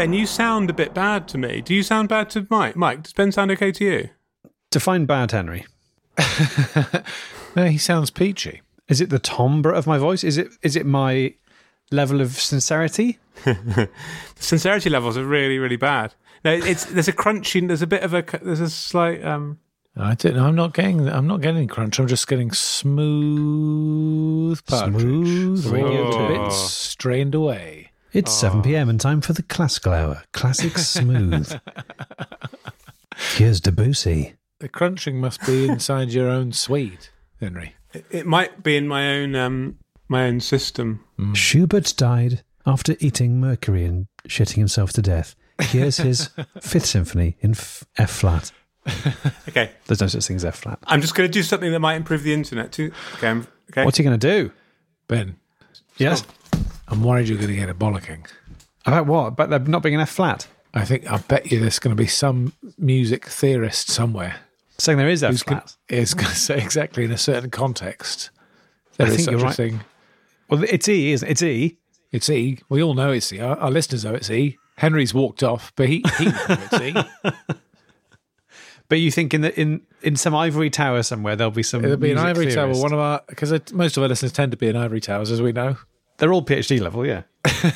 Ben, you sound a bit bad to me. Do you sound bad to Mike? Mike, does Ben sound okay to you? Define bad, Henry. No, he sounds peachy. Is it the timbre of my voice? Is it my level of sincerity? The sincerity levels are really, really bad. No, there's a crunchy. There's a slight. I don't know. I'm not getting crunch. I'm just getting smooth partridge. Smooth radio Oh. bits strained away. It's 7 p.m. and time for the classical hour. Classic smooth. Here's Debussy. The crunching must be inside your own sweet, Henry. It might be in my own system. Schubert died after eating mercury and shitting himself to death. Here's his Fifth Symphony in F flat. Okay, There's no such thing as F flat. I'm just going to do something that might improve the internet too. Okay. What's he going to do? Ben, Yes. I'm worried you're going to get a bollocking. About what? About there not being an F flat? I bet you there's going to be some music theorist somewhere Saying there is F who's flat. is going to say exactly in a certain context I there is think such you're a right. thing. Well, it's E, isn't it? It's E. It's E. We all know it's E. Our listeners know it's E. Henry's walked off, but he knows it's E. But you think in some ivory tower somewhere there'll be some. There'll be an music ivory tower. theorist. Because most of our listeners tend to be in ivory towers, as we know. They're all PhD level, yeah.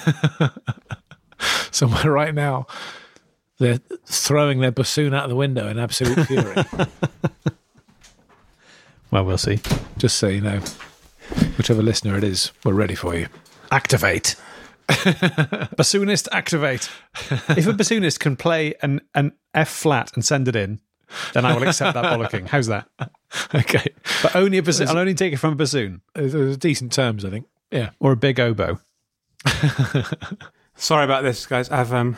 Somewhere right now, they're throwing their bassoon out of the window in absolute fury. Well, we'll see. Just so you know, whichever listener it is, we're ready for you. Activate. Bassoonist, activate. If a bassoonist can play an F flat and send it in, then I will accept that bollocking. How's that? Okay. But only a bassoon. I'll only take it from a bassoon There's decent terms, I think. Yeah. or a big oboe. Sorry about this, guys. I know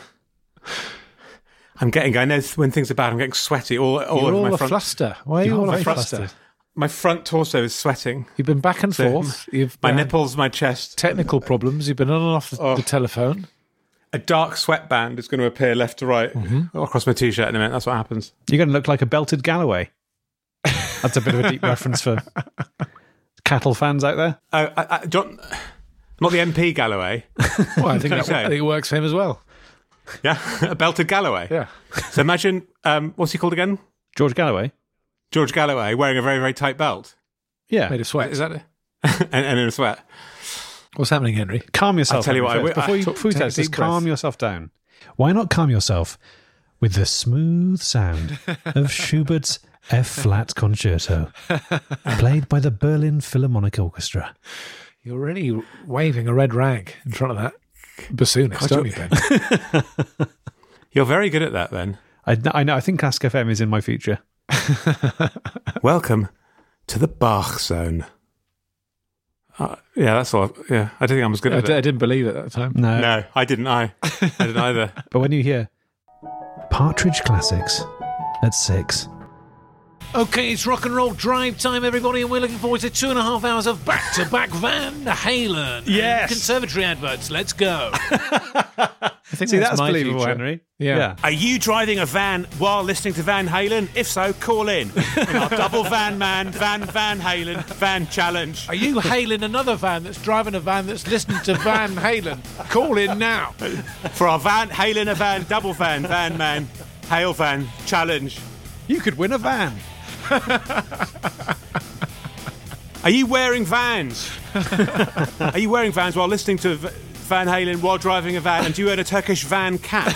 when things are bad, I'm getting sweaty. All You're over all my a front. fluster. Why are you You're all a very fluster? flustered. My front torso is sweating. You've been back and So, forth. You've My had nipples, my chest. technical problems. You've been on and off the telephone. A dark sweatband is going to appear left to right across my t-shirt in a minute. That's what happens. You're going to look like a belted Galloway. That's a bit of a deep reference for cattle fans out there. Not the MP Galloway. Well, I think say? it works for him as well. Yeah, a belted Galloway. Yeah. So imagine, what's he called again? George Galloway? George Galloway wearing a very, very tight belt. Yeah. Made of sweat. Is that it? and in a sweat. What's happening, Henry? Calm yourself. I'll tell you Henry, what, first. Before you take tell a us, just deep breath. calm yourself down. Why not calm yourself with the smooth sound of Schubert's F-flat concerto, played by the Berlin Philharmonic Orchestra? You're really waving a red rag in front of that bassoonist, don't you, Ben? You're very good at that, then. I know. I think Classic FM is in my future. Welcome to the Bach Zone. Yeah, that's all. Yeah, I don't think I'm as good I at it. didn't believe it at the time. No. No, I didn't. I didn't either. But when you hear Partridge Classics at 6, Okay, it's rock and roll drive time, everybody, and we're looking forward to 2.5 hours of back-to-back Van Halen. Yes. And conservatory adverts. Let's go. I think see, that's my believable, future. Henry. Yeah. Are you driving a van while listening to Van Halen? If so, call in our double Van Man, Van Halen, Van Challenge. Are you hailing another van that's driving a van that's listening to Van Halen? Call in now. For our Van Halen a van, double Van Man, Hail Van Challenge. You could win a van. Are you wearing Vans? Are you wearing Vans while listening to Van Halen while driving a van? And do you own a Turkish van cat?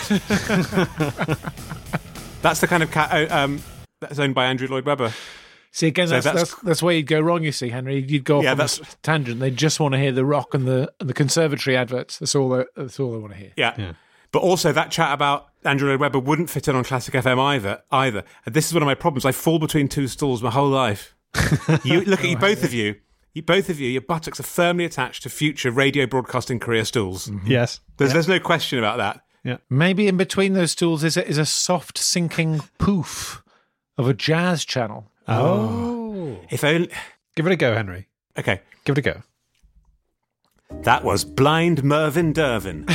That's the kind of cat that's owned by Andrew Lloyd Webber. See, again, So that's where you'd go wrong, you see, Henry. You'd go off on that's- this tangent. They just want to hear the rock and the conservatory adverts. That's all they want to hear. Yeah. But also that chat about Andrew Lloyd Webber wouldn't fit in on Classic FM either. And this is one of my problems. I fall between two stools my whole life. You look at you, both of you. Your buttocks are firmly attached to future radio broadcasting career stools. Yes. There's no question about that. Maybe in between those stools is a soft sinking poof of a jazz channel. Oh. If only. Give it a go, Henry. Okay. Give it a go. That was Blind Mervyn Dervin.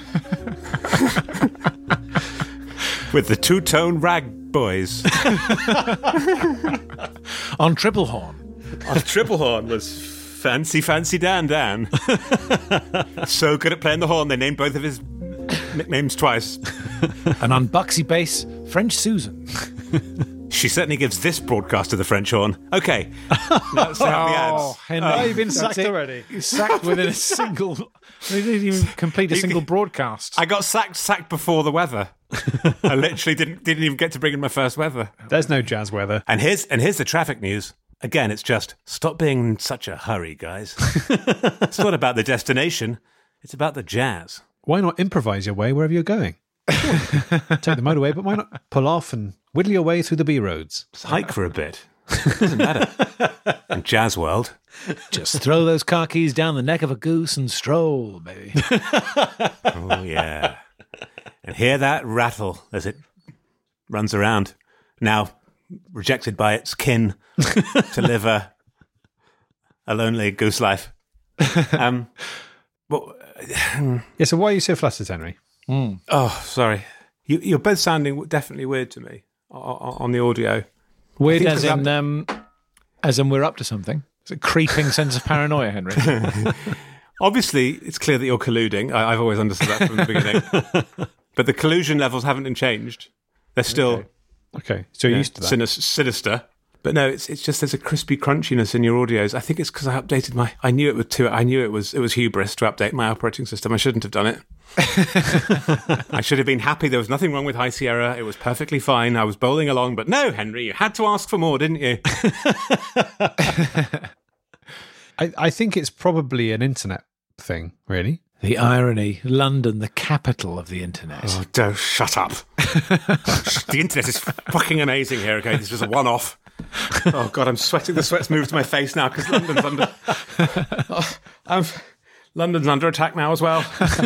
With the two-tone rag boys. On triple horn. On triple horn was Fancy Dan. So good at playing the horn, they named both of his nicknames twice. And on Buxy bass, French Susan. She certainly gives this broadcaster the French horn. Okay, let's have the ads. Henry, you've been sacked already. You're sacked within a single... They didn't even complete a single broadcast. I got sacked before the weather. I literally didn't even get to bring in my first weather. There's no jazz weather. And here's the traffic news. Again, it's just, stop being in such a hurry, guys. It's not about the destination. It's about the jazz. Why not improvise your way wherever you're going? Take the motorway, but why not pull off and whittle your way through the B roads? Just hike for a bit. Doesn't matter. In jazz world. Just throw those car keys down the neck of a goose and stroll, baby. Oh, yeah. And hear that rattle as it runs around. Now rejected by its kin to live a lonely goose life. Yeah, so why are you so flustered, Henry? Oh, sorry. You're both sounding definitely weird to me on the audio. Weird as in we're up to something. It's a creeping sense of paranoia, Henry. Obviously, it's clear that you're colluding. I've always understood that from the beginning. But the collusion levels haven't been changed. They're still Okay, so you're used to that. Sinister. But no, it's just there's a crispy crunchiness in your audios. I think it's because I updated I knew it was hubris to update my operating system. I shouldn't have done it. I should have been happy. There was nothing wrong with High Sierra. It was perfectly fine. I was bowling along. But no, Henry, you had to ask for more, didn't you? I think it's probably an internet thing, really. The irony. London, the capital of the internet. Oh, don't shut up. The internet is fucking amazing here, okay? This was a one-off. Oh, God, I'm sweating. The sweat's moved to my face now because London's under attack now as well.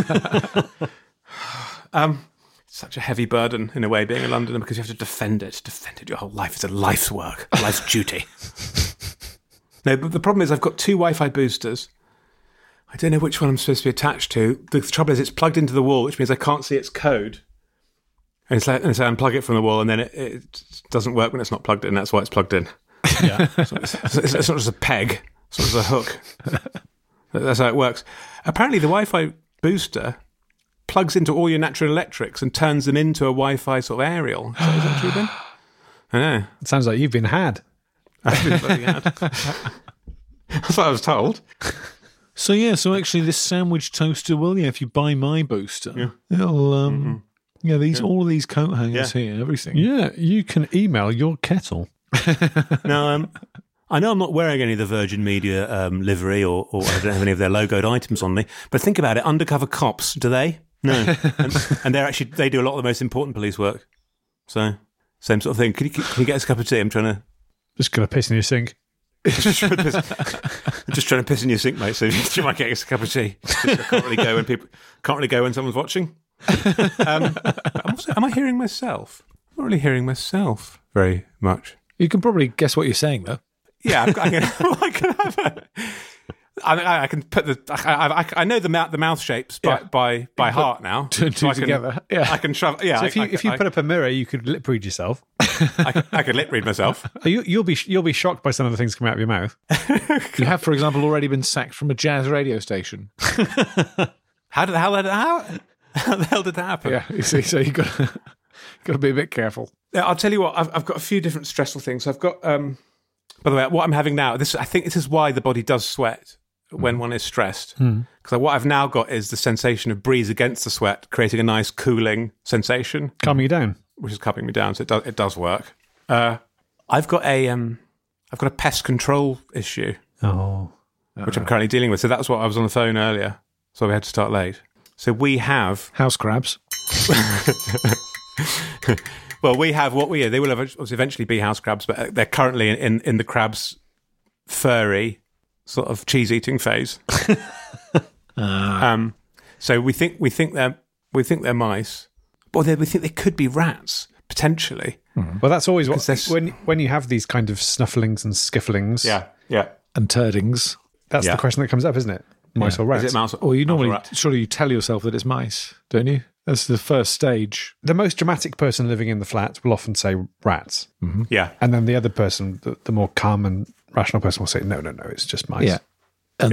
Such a heavy burden, in a way, being a Londoner, because you have to defend it your whole life. It's a life's work, a life's duty. No, but the problem is I've got 2 Wi-Fi boosters. I don't know which one I'm supposed to be attached to. The trouble is it's plugged into the wall, which means I can't see its code. And so I unplug it from the wall, and then it doesn't work when it's not plugged in. That's why it's plugged in. Yeah. It's not just a peg. It's not just a hook. That's how it works. Apparently, the Wi-Fi booster plugs into all your natural electrics and turns them into a Wi-Fi sort of aerial. Is that true, Ben? I know. It sounds like you've been had. I've been bloody had. That's what I was told. So actually this sandwich toaster will, if you buy my booster, it'll, all of these coat hangers here, everything. Yeah, you can email your kettle. Now, I know I'm not wearing any of the Virgin Media livery or I don't have any of their logoed items on me, but think about it, undercover cops, do they? No. And they do a lot of the most important police work. So, same sort of thing. Can you get us a cup of tea? I'm trying to... Just going to piss in your sink. just trying to piss in your sink, mate. So you might get us a cup of tea. I can't really go when someone's watching. Am I hearing myself? I'm not really hearing myself very much. You can probably guess what you're saying, though. Yeah, I can put I know the mouth shapes by heart now. Two together. I can shove. Yeah. So if you put up a mirror, you could lip read yourself. I could lip read myself. You'll be shocked by some of the things coming out of your mouth. You have, for example, already been sacked from a jazz radio station. How the hell did that happen? Yeah, you see, so you got to be a bit careful. Yeah, I'll tell you what. I've got a few different stressful things. I've got. By the way, what I'm having now, I think this is why the body does sweat when one is stressed. Because what I've now got is the sensation of breeze against the sweat, creating a nice cooling sensation, calming you down, which is calming me down. So it does work. I've got a pest control issue, which I'm currently dealing with. So that's what I was on the phone earlier. So we had to start late. So we have house crabs. Well, we have they will eventually be house crabs, but they're currently in the crab's furry sort of cheese eating phase. So we think they're mice, but we think they could be rats potentially. Well, that's always when you have these kind of snufflings and skifflings, and turdings. That's the question that comes up, isn't it? Mice or rats? Is it mouse? Or you normally surely you tell yourself that it's mice, don't you? That's the first stage. The most dramatic person living in the flat will often say rats. Mm-hmm. Yeah. And then the other person, the more calm and rational person will say, no, it's just mice. Yeah. And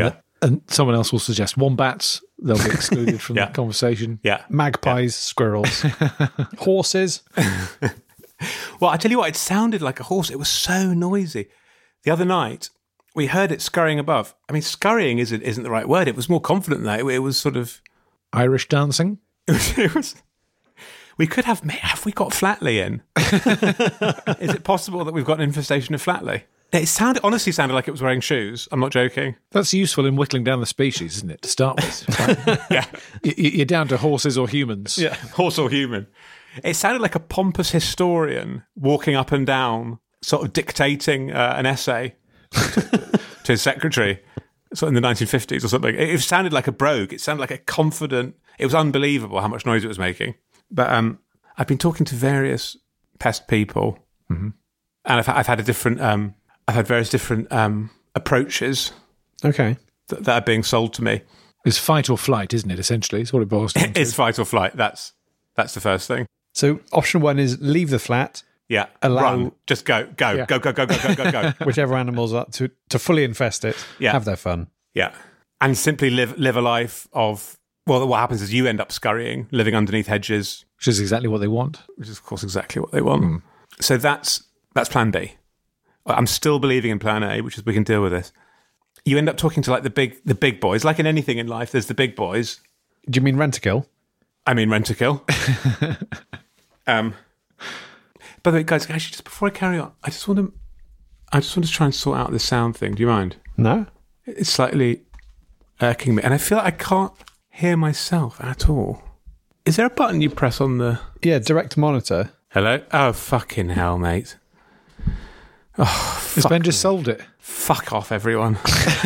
And someone else will suggest wombats. They'll be excluded from the conversation. Yeah. Magpies, squirrels, horses. Well, I tell you what, it sounded like a horse. It was so noisy. The other night, we heard it scurrying above. I mean, scurrying isn't the right word. It was more confident than that. It was sort of... Irish dancing? It was... We could have we got Flatley in? Is it possible that we've got an infestation of Flatley? It honestly sounded like it was wearing shoes. I'm not joking. That's useful in whittling down the species, isn't it, to start with? Yeah. You're down to horses or humans. Yeah, horse or human. It sounded like a pompous historian walking up and down, sort of dictating an essay to his secretary, sort of in the 1950s or something. It sounded like a brogue. It sounded like a confident... It was unbelievable how much noise it was making. But I've been talking to various pest people, and I've had a different... I've had various different approaches. Okay. That are being sold to me. It's fight or flight, isn't it, essentially? It's what it boils down to. It's fight or flight. That's the first thing. So option 1 is leave the flat. Yeah. Allow... Run. Just go. Yeah. Go. Whichever animals are to fully infest it, have their fun. Yeah. And simply live a life of... Well, what happens is you end up scurrying, living underneath hedges. Which is exactly what they want. Which is, of course, exactly what they want. So that's plan B. I'm still believing in plan A, which is we can deal with this. You end up talking to like the big boys. Like in anything in life, there's the big boys. Do you mean Rent-A-Kill? I mean Rent-A-Kill. By the way, guys, actually, just before I carry on, I just want to try and sort out this sound thing. Do you mind? No. It's slightly irking me, and I feel like I can't hear myself at all. Is there a button you press on the... Yeah, direct monitor. Hello? Oh, fucking hell, mate. Oh, Has Ben just solved it? Fuck off, everyone.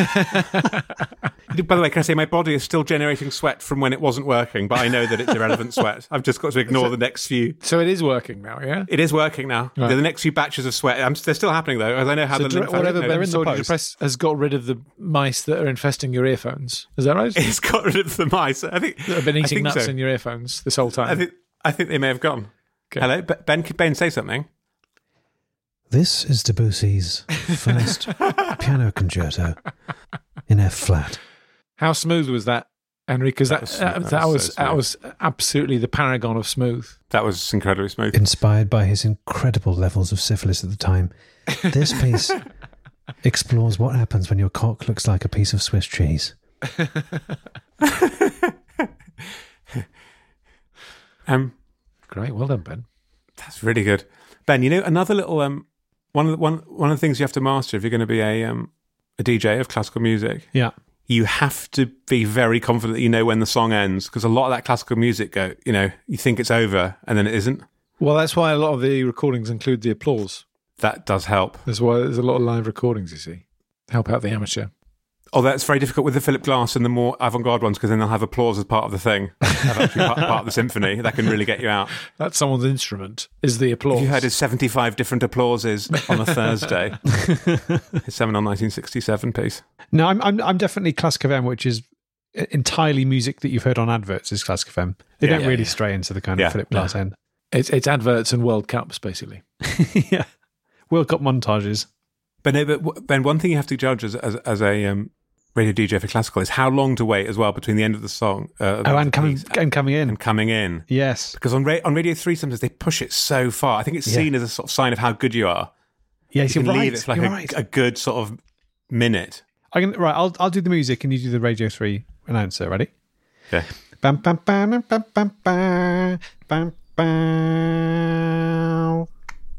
By the way, can I say my body is still generating sweat from when it wasn't working, but I know that it's irrelevant sweat. I've just got to ignore the next few. So it is working now, yeah? It is working now. Right. The next few batches of sweat, they're still happening though, as I know how the lymph... Whatever they're in Ben the sorted to post. press has got rid of the mice that are infesting your earphones. Is that right? It's got rid of the mice. I think... That have been eating nuts so. in your earphones this whole time. I think they may have gone. Okay. Hello? Ben, say something. This is Debussy's first piano concerto in F flat. How smooth was that, Henry? Because that was absolutely the paragon of smooth. That was incredibly smooth. Inspired by his incredible levels of syphilis at the time, this piece explores what happens when your cock looks like a piece of Swiss cheese. Great, well done, Ben. That's really good. Ben, you know, another little... One of the things you have to master if you're going to be a DJ of classical music, you have to be very confident that you know when the song ends, because a lot of that classical music you think it's over and then it isn't. Well, that's why a lot of the recordings include the applause. That does help. That's why there's a lot of live recordings, you see. Help out the amateur. Oh, that's very difficult with the Philip Glass and the more avant-garde ones, because then they'll have applause as part of the thing. Have actually part of the symphony. That can really get you out. That's someone's instrument, is the applause. Have you heard his 75 different applauses on a Thursday? His seminal 1967 piece. No, I'm definitely Classic FM, which is entirely music that you've heard on adverts is Classic FM. They don't really stray into the kind of Philip Glass end. It's adverts and World Cups, basically. Yeah. World Cup montages. But Ben, one thing you have to judge as a radio DJ for classical is how long to wait as well between the end of the song. And coming in. Yes. Because on Radio 3 sometimes they push it so far. I think it's seen as a sort of sign of how good you are. Yes, you can right. leave it for like a good sort of minute. I'll do the music and you do the Radio 3 announcer. Ready? Okay. Bam, bam, bam, bam, bam, bam, bam, bam.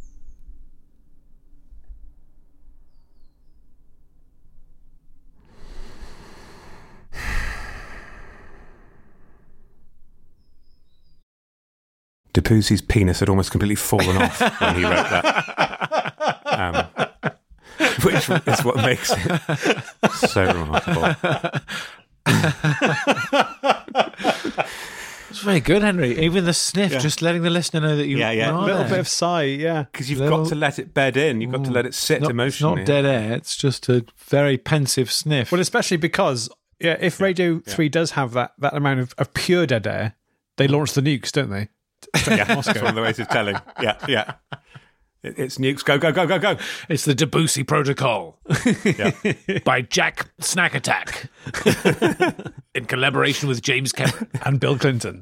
Debussy's penis had almost completely fallen off when he wrote that. Which is what makes it so remarkable. It's very good, Henry. Even the sniff, just letting the listener know that you are a little bit of sigh, because you've got to let it bed in. You've got to let it sit emotionally. It's not dead air. It's just a very pensive sniff. Well, especially because if Radio 3 does have that amount of pure dead air, they launch the nukes, don't they? Yeah, that's one of the ways of telling. Yeah. It's nukes. Go, go, go, go, go. It's the Debussy Protocol Yeah. by Jack Snack Attack in collaboration with James Cameron And Bill Clinton.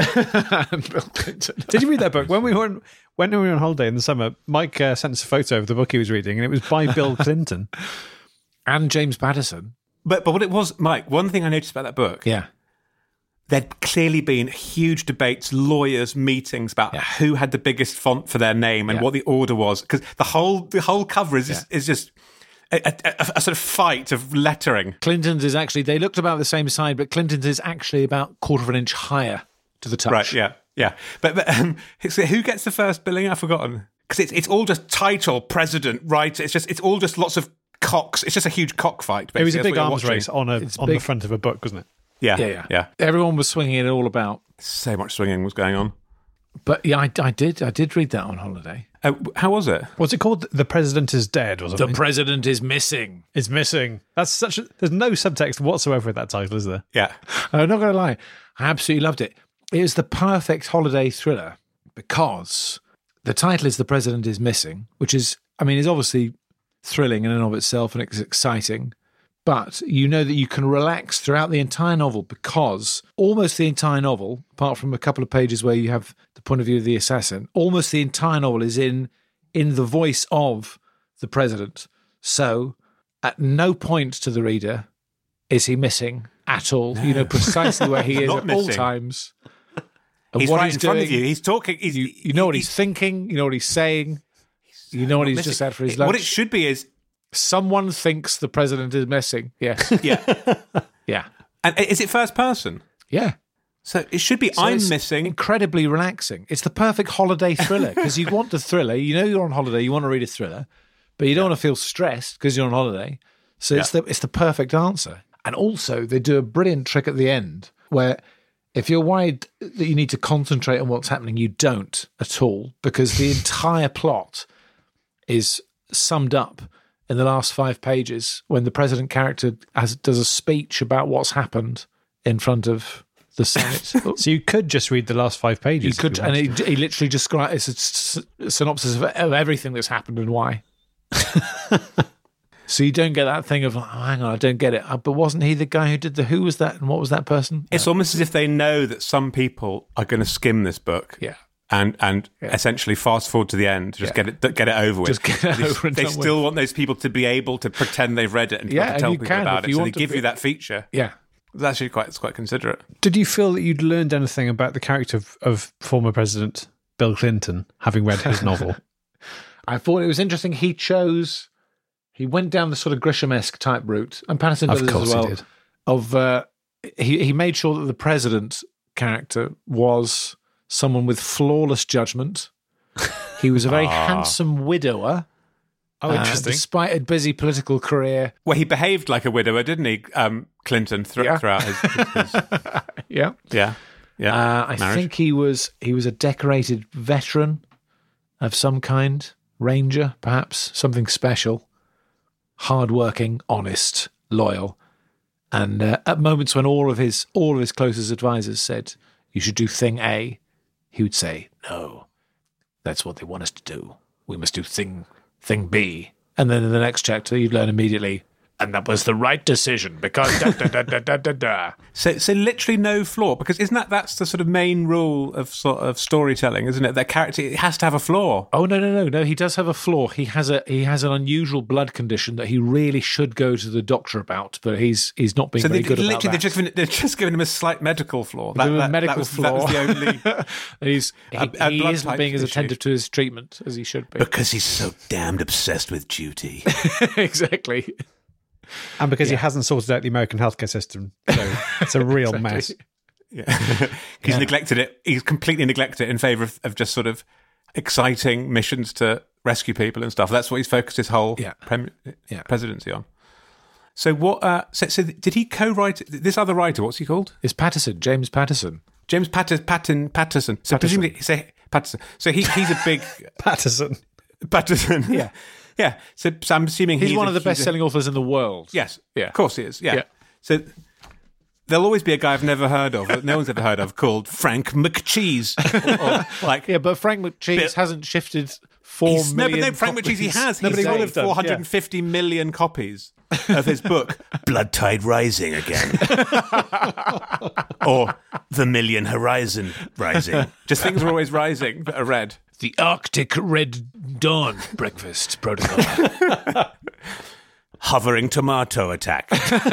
and Bill Clinton. Did you read that book? When we were on holiday in the summer, Mike sent us a photo of the book he was reading, and it was by Bill Clinton. And James Patterson. But what it was, Mike, one thing I noticed about that book, Yeah. there'd clearly been huge debates, lawyers, meetings about who had the biggest font for their name and what the order was. Because the whole cover is just a sort of fight of lettering. Clinton's is actually, they looked about the same side, but Clinton's is actually about quarter of an inch higher to the touch. Right, yeah. But so who gets the first billing? I've forgotten. Because it's all just title, president, writer. It's all just lots of cocks. It's just a huge cockfight. It was a basically. big That's what arms you're race on the front of a book, wasn't it? watching. Yeah. Everyone was swinging it all about. So much swinging was going on. But yeah, I did read that on holiday. How was it? What's it called? The President is Dead, or something? The president is missing. It's missing. There's no subtext whatsoever with that title, is there? Yeah. I'm not going to lie. I absolutely loved it. It was the perfect holiday thriller because the title is The President is Missing, which is obviously thrilling in and of itself, and it's exciting. But you know that you can relax throughout the entire novel because almost the entire novel, apart from a couple of pages where you have the point of view of the assassin, almost the entire novel is in the voice of the president. So at no point to the reader is he missing at all. You know precisely where he is Not at all missing. times. And He's what right in front of doing. you. He's talking. You know what he's thinking. You know what he's saying. You know what he's just had for his lunch. What it should be is, Someone thinks the president is missing. Yes. yeah. Yeah. And is it first person? Yeah. So it should be, So I'm it's missing. Incredibly relaxing. It's the perfect holiday thriller because you want the thriller. You know you're on holiday. You want to read a thriller, but you don't want to feel stressed because you're on holiday. So it's the perfect answer. And also they do a brilliant trick at the end where if you're worried that you need to concentrate on what's happening, you don't at all because the entire plot is summed up in the last 5 pages when the president character does a speech about what's happened in front of the Senate. So you could just read the last 5 pages. You could, and he literally describes it's a synopsis of everything that's happened and why. So you don't get that thing of, oh, hang on, I don't get it. But wasn't he the guy who did who was that and what was that person? It's almost as if they know that some people are going to skim this book. Yeah. And essentially fast forward to the end, just get it over with. Just get it over and They done still with. want those people to be able to pretend they've read it and to Yeah, tell and you people can about if it. you So they want to give be- you that feature. Yeah. It's actually quite considerate. Did you feel that you'd learned anything about the character of former President Bill Clinton, having read his novel? I thought it was interesting. He went down the sort of Grisham-esque type route, and Patterson Of did this course as he well. did. He made sure that the president character was someone with flawless judgment. He was a very handsome widower. Oh, interesting. Despite a busy political career. Well, he behaved like a widower, didn't he, Clinton, throughout his Yeah. yeah. I marriage. think he was a decorated veteran of some kind, ranger, perhaps, something special, hardworking, honest, loyal. And at moments when all of his closest advisors said, you should do thing A, he would say, no, that's what they want us to do. We must do thing B. And then in the next chapter, you'd learn immediately, and that was the right decision because da-da-da-da-da-da-da. So literally no flaw, because that's the sort of main rule of sort of storytelling, isn't it? That character, it has to have a flaw. Oh, no. He does have a flaw. He has an unusual blood condition that he really should go to the doctor about, but he's not being So very good about that. they're just giving him a slight medical flaw. That That was the only... he blood isn't type being as issue. attentive to his treatment as he should be. Because he's so damned obsessed with duty. Exactly. And because he hasn't sorted out the American healthcare system. So it's a real mess. Yeah. He's neglected it. He's completely neglected it in favour of just sort of exciting missions to rescue people and stuff. That's what he's focused his whole presidency on. So what? So did he co-write this other writer? What's he called? It's Patterson, James Patterson. James Patterson. So presumably, say Patterson. So he's a big Patterson. Patterson. Yeah. Yeah. So I'm assuming He's one of the best-selling authors in the world. Yes. Yeah. Of course he is. Yeah. Yeah. So there'll always be a guy I've never heard of, that no one's ever heard of, called Frank McCheese. Or like, Yeah, but Frank McCheese hasn't shifted 4 million. No, Frank Macheesi has. No, but he will He's have done, 450 million copies of his book, Blood Tide Rising Again. Or The Million Horizon Rising. Just things are always rising that are red. The Arctic Red Dawn breakfast protocol. Hovering Tomato Attack.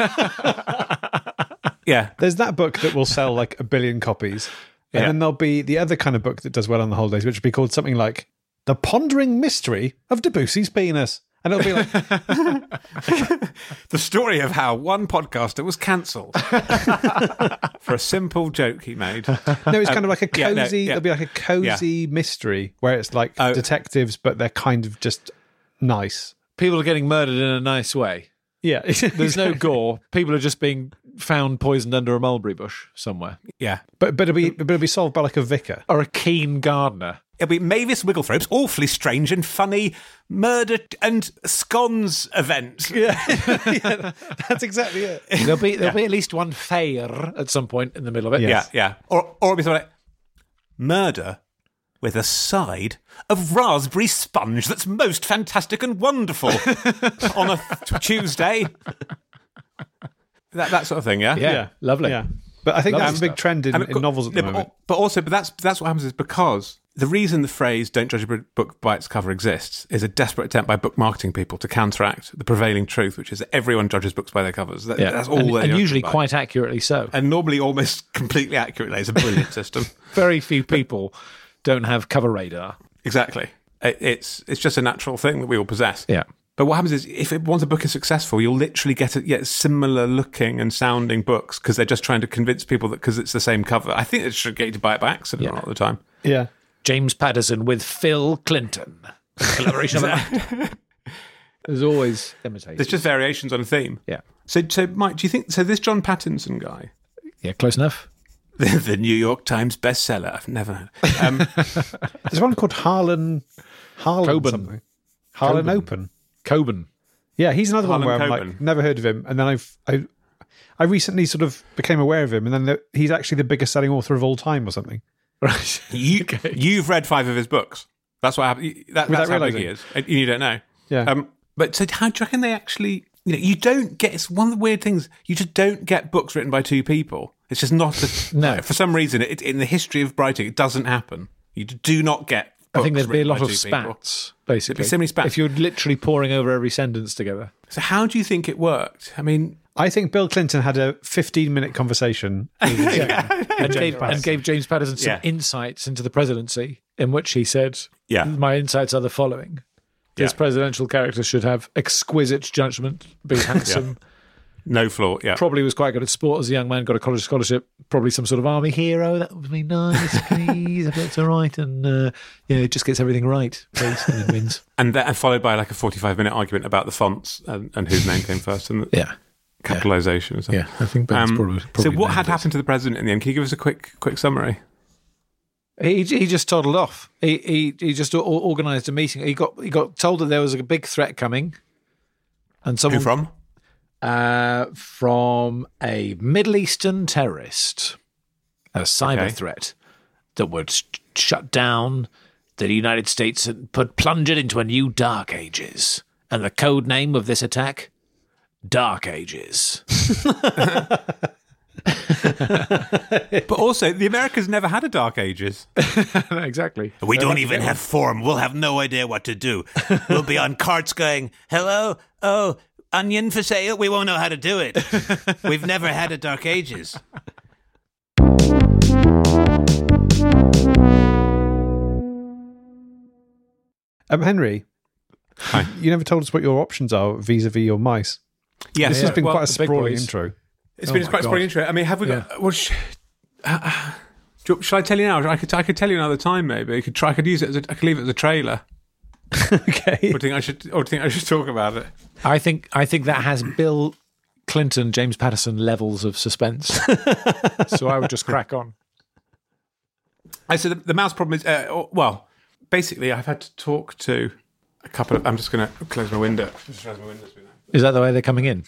Yeah. There's that book that will sell like 1 billion copies. And Yeah. then there'll be the other kind of book that does well on the holidays, which will be called something like The Pondering Mystery of Debussy's Penis. And it'll be like, The story of how one podcaster was cancelled for a simple joke he made. no, it's kind of like a yeah, no, cozy, yeah. it'll be like a cozy mystery where it's like detectives, but they're kind of just nice. People are getting murdered in a nice way. Yeah. There's no gore. People are just being found poisoned under a mulberry bush somewhere. Yeah. But it'll be solved by like a vicar. Or a keen gardener. It'll be Mavis Wigglethrope's awfully strange and funny murder and scones event. Yeah, that's exactly it. There'll be at least one fair at some point in the middle of it. Yes. Yeah. Or it'll be something like murder with a side of raspberry sponge that's most fantastic and wonderful on a Tuesday. That sort of thing, yeah? Yeah. Lovely. Yeah. But I think Lovely that's a big stuff. trend in novels at the moment. But that's what happens is because the reason the phrase "don't judge a book by its cover" exists is a desperate attempt by book marketing people to counteract the prevailing truth, which is that everyone judges books by their covers. That's all and they usually by. quite accurately so. And normally almost completely accurately. It's a brilliant system. Very few people don't have cover radar. Exactly. It's just a natural thing that we all possess. Yeah. But what happens is, once a book is successful, you'll literally get similar looking and sounding books because they're just trying to convince people that because it's the same cover. I think they should get you to buy it by accident a lot of the time. Yeah. James Patterson with Phil Clinton. Collaboration of that. There's always imitators. There's just variations on a theme. Yeah. So Mike, do you think so? This John Pattinson guy, Yeah, close enough. the New York Times bestseller. I've never heard. There's one called Harlan Coben. something. Harlan Coben. Open. Coben. Yeah, he's another one Harlan where I'm Coben. like, never heard of him. And then I recently sort of became aware of him. And then he's actually the biggest selling author of all time or something. Right. You've read 5 of his books. That's what happened. That's how big realising? he is. And you don't know. Yeah. But so how do you reckon they actually? You don't get. It's one of the weird things. You just don't get books written by 2 people. It's just not. No. For some reason, in the history of writing, it doesn't happen. You do not get. I think books there'd be a written lot by of 2 people. spats, basically. There'd be so many spats. If you're literally pouring over every sentence together. So how do you think it worked? I mean, I think Bill Clinton had a 15-minute conversation And gave James Patterson some Yeah. insights into the presidency, in which he said, Yeah. my insights are the following. This Yeah. presidential character should have exquisite judgment, be handsome, no flaw. Yeah. probably was quite good at sport as a young man, got a college scholarship, probably some sort of army hero. That would be nice, please, if it's all right. And, it just gets everything right, please, and then wins. And followed by like a 45-minute argument about the fonts and whose name came first and the Yeah. capitalisation and stuff. Yeah, I think Ben's probably So what nailed had it. happened to the president in the end? Can you give us a quick summary? He just toddled off. He just organised a meeting. He got told that there was a big threat coming, and someone Who from? from a Middle Eastern terrorist, a cyber Okay. threat that would shut down the United States and plunge it into a new dark ages. And the code name of this attack, Dark Ages. But also, the Americans never had a Dark Ages. Exactly. We don't even have form. We'll have no idea what to do. We'll be on carts going, hello? Oh, onion for sale? We won't know how to do it. We've never had a Dark Ages. Henry, Hi. you never told us what your options are vis-a-vis your mice. Yes. This has been well, quite a the big sprawling boys. intro. It's been my quite a God. sprawling intro. I mean, have we got... Well, shall I tell you now? I could tell you another time, maybe. I could use it I could leave it as a trailer. Okay. Or do you think I should talk about it? I think that has Bill Clinton, James Patterson levels of suspense. So I would just crack on. So the mouse problem is, basically, I've had to talk to a couple of... I'm just going to close my window. Just close my window. Is that the way they're coming in?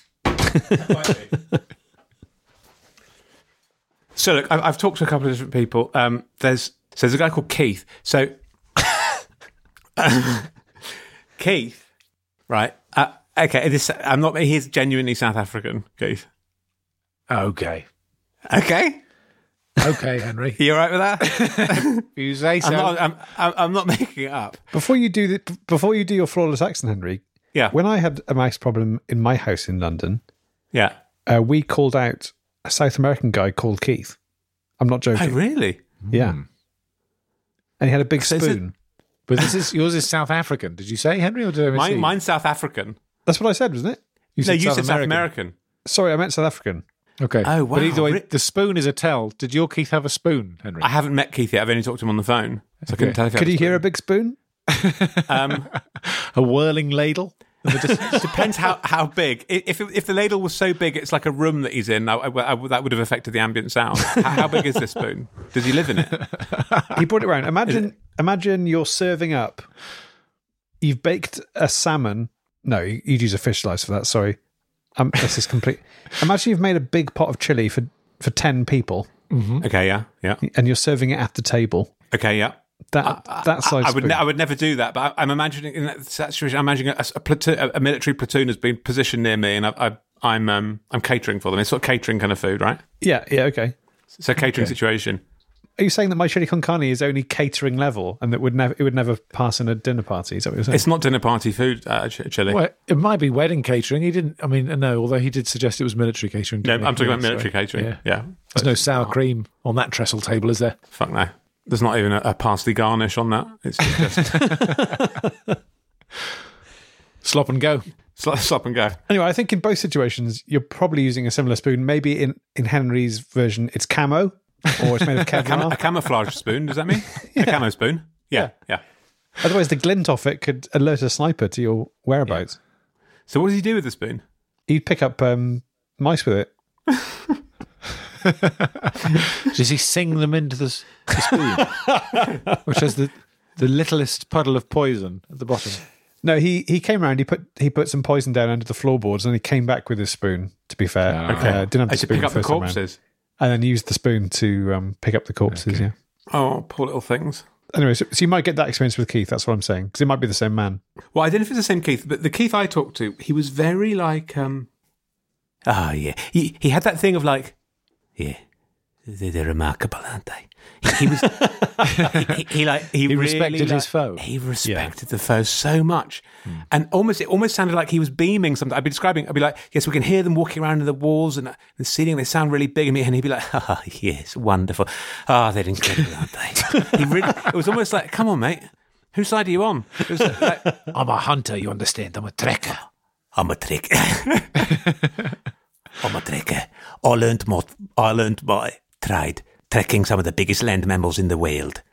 So look, I've talked to a couple of different people. There's a guy called Keith. So Keith, right? Okay, he's genuinely South African, Keith. Okay. Okay. Okay, Henry. You all right with that? You say so. I'm not making it up. Before you do your flawless accent, Henry. Yeah. When I had a mouse problem in my house in London, Yeah. We called out a South American guy called Keith. I'm not joking. Oh, really? Yeah. And he had a big So is it- spoon. But yours is South African. Did you say, Henry, or did I mislead? Mine's South African. That's what I said, wasn't it? You said South American. Sorry, I meant South African. Okay. Oh, wow. But either way, the spoon is a tell. Did your Keith have a spoon, Henry? I haven't met Keith yet. I've only talked to him on the phone. So I couldn't tell if he Could had you a hear a spoon. big spoon? A whirling ladle? Depends how big. If the ladle was so big, it's like a room that he's in. That would have affected the ambient sound. How big is this spoon? Does he live in it? He brought it around. Imagine you're serving up. You've baked a salmon. No, you'd use a fish slice for that. Sorry, this is complete. Imagine you've made a big pot of chili for 10 people, Okay, yeah. and you're serving it at the table. Okay, yeah. That size. spoon. I would never do that. But I'm imagining in that situation. I'm imagining a military platoon has been positioned near me, and I'm catering for them. It's sort of catering kind of food, right? Yeah. Okay. It's a catering situation. Are you saying that my chili con carne is only catering level, and that it would never pass in a dinner party? Is that what you're saying? It's not dinner party food, chili. Well, it might be wedding catering. He didn't. I mean, no. Although he did suggest it was military catering. No, didn't he? I'm talking about So, military catering. Yeah. There's no sour cream on that trestle table, is there? Fuck no. There's not even a parsley garnish on that. It's just Slop and go. slop and go. Anyway, I think in both situations you're probably using a similar spoon. Maybe in Henry's version it's camo, or it's made of Kevlar. A camouflage spoon, does that mean? A camo spoon? Yeah. Otherwise, the glint off it could alert a sniper to your whereabouts. So what does he do with the spoon? He'd pick up mice with it. Does he sing them into the spoon, which has the littlest puddle of poison at the bottom? No, he came around. He put some poison down under the floorboards, and he came back with his spoon. To be fair, didn't have the To spoon pick up the first time round. corpses. And then used the spoon to pick up the corpses. Yeah. Oh, poor little things. Anyway, so you might get that experience with Keith. That's what I'm saying, because it might be the same man. Well, I don't know if it's the same Keith, but the Keith I talked to, he was very like, yeah. He had that thing of like, yeah, they're remarkable, aren't they? He was, he really respected his foe. He respected the foe so much, and it almost sounded like he was beaming something. I'd be like, yes, we can hear them walking around in the walls and the ceiling. They sound really big, and he'd be like, oh, yes, wonderful. Oh, they're incredible, aren't they? It was almost like, come on, mate, whose side are you on? It was like, I'm a hunter, you understand? I'm a trekker. I'm a trekker. I'm a trekker. I learned my trade trekking some of the biggest land mammals in the world.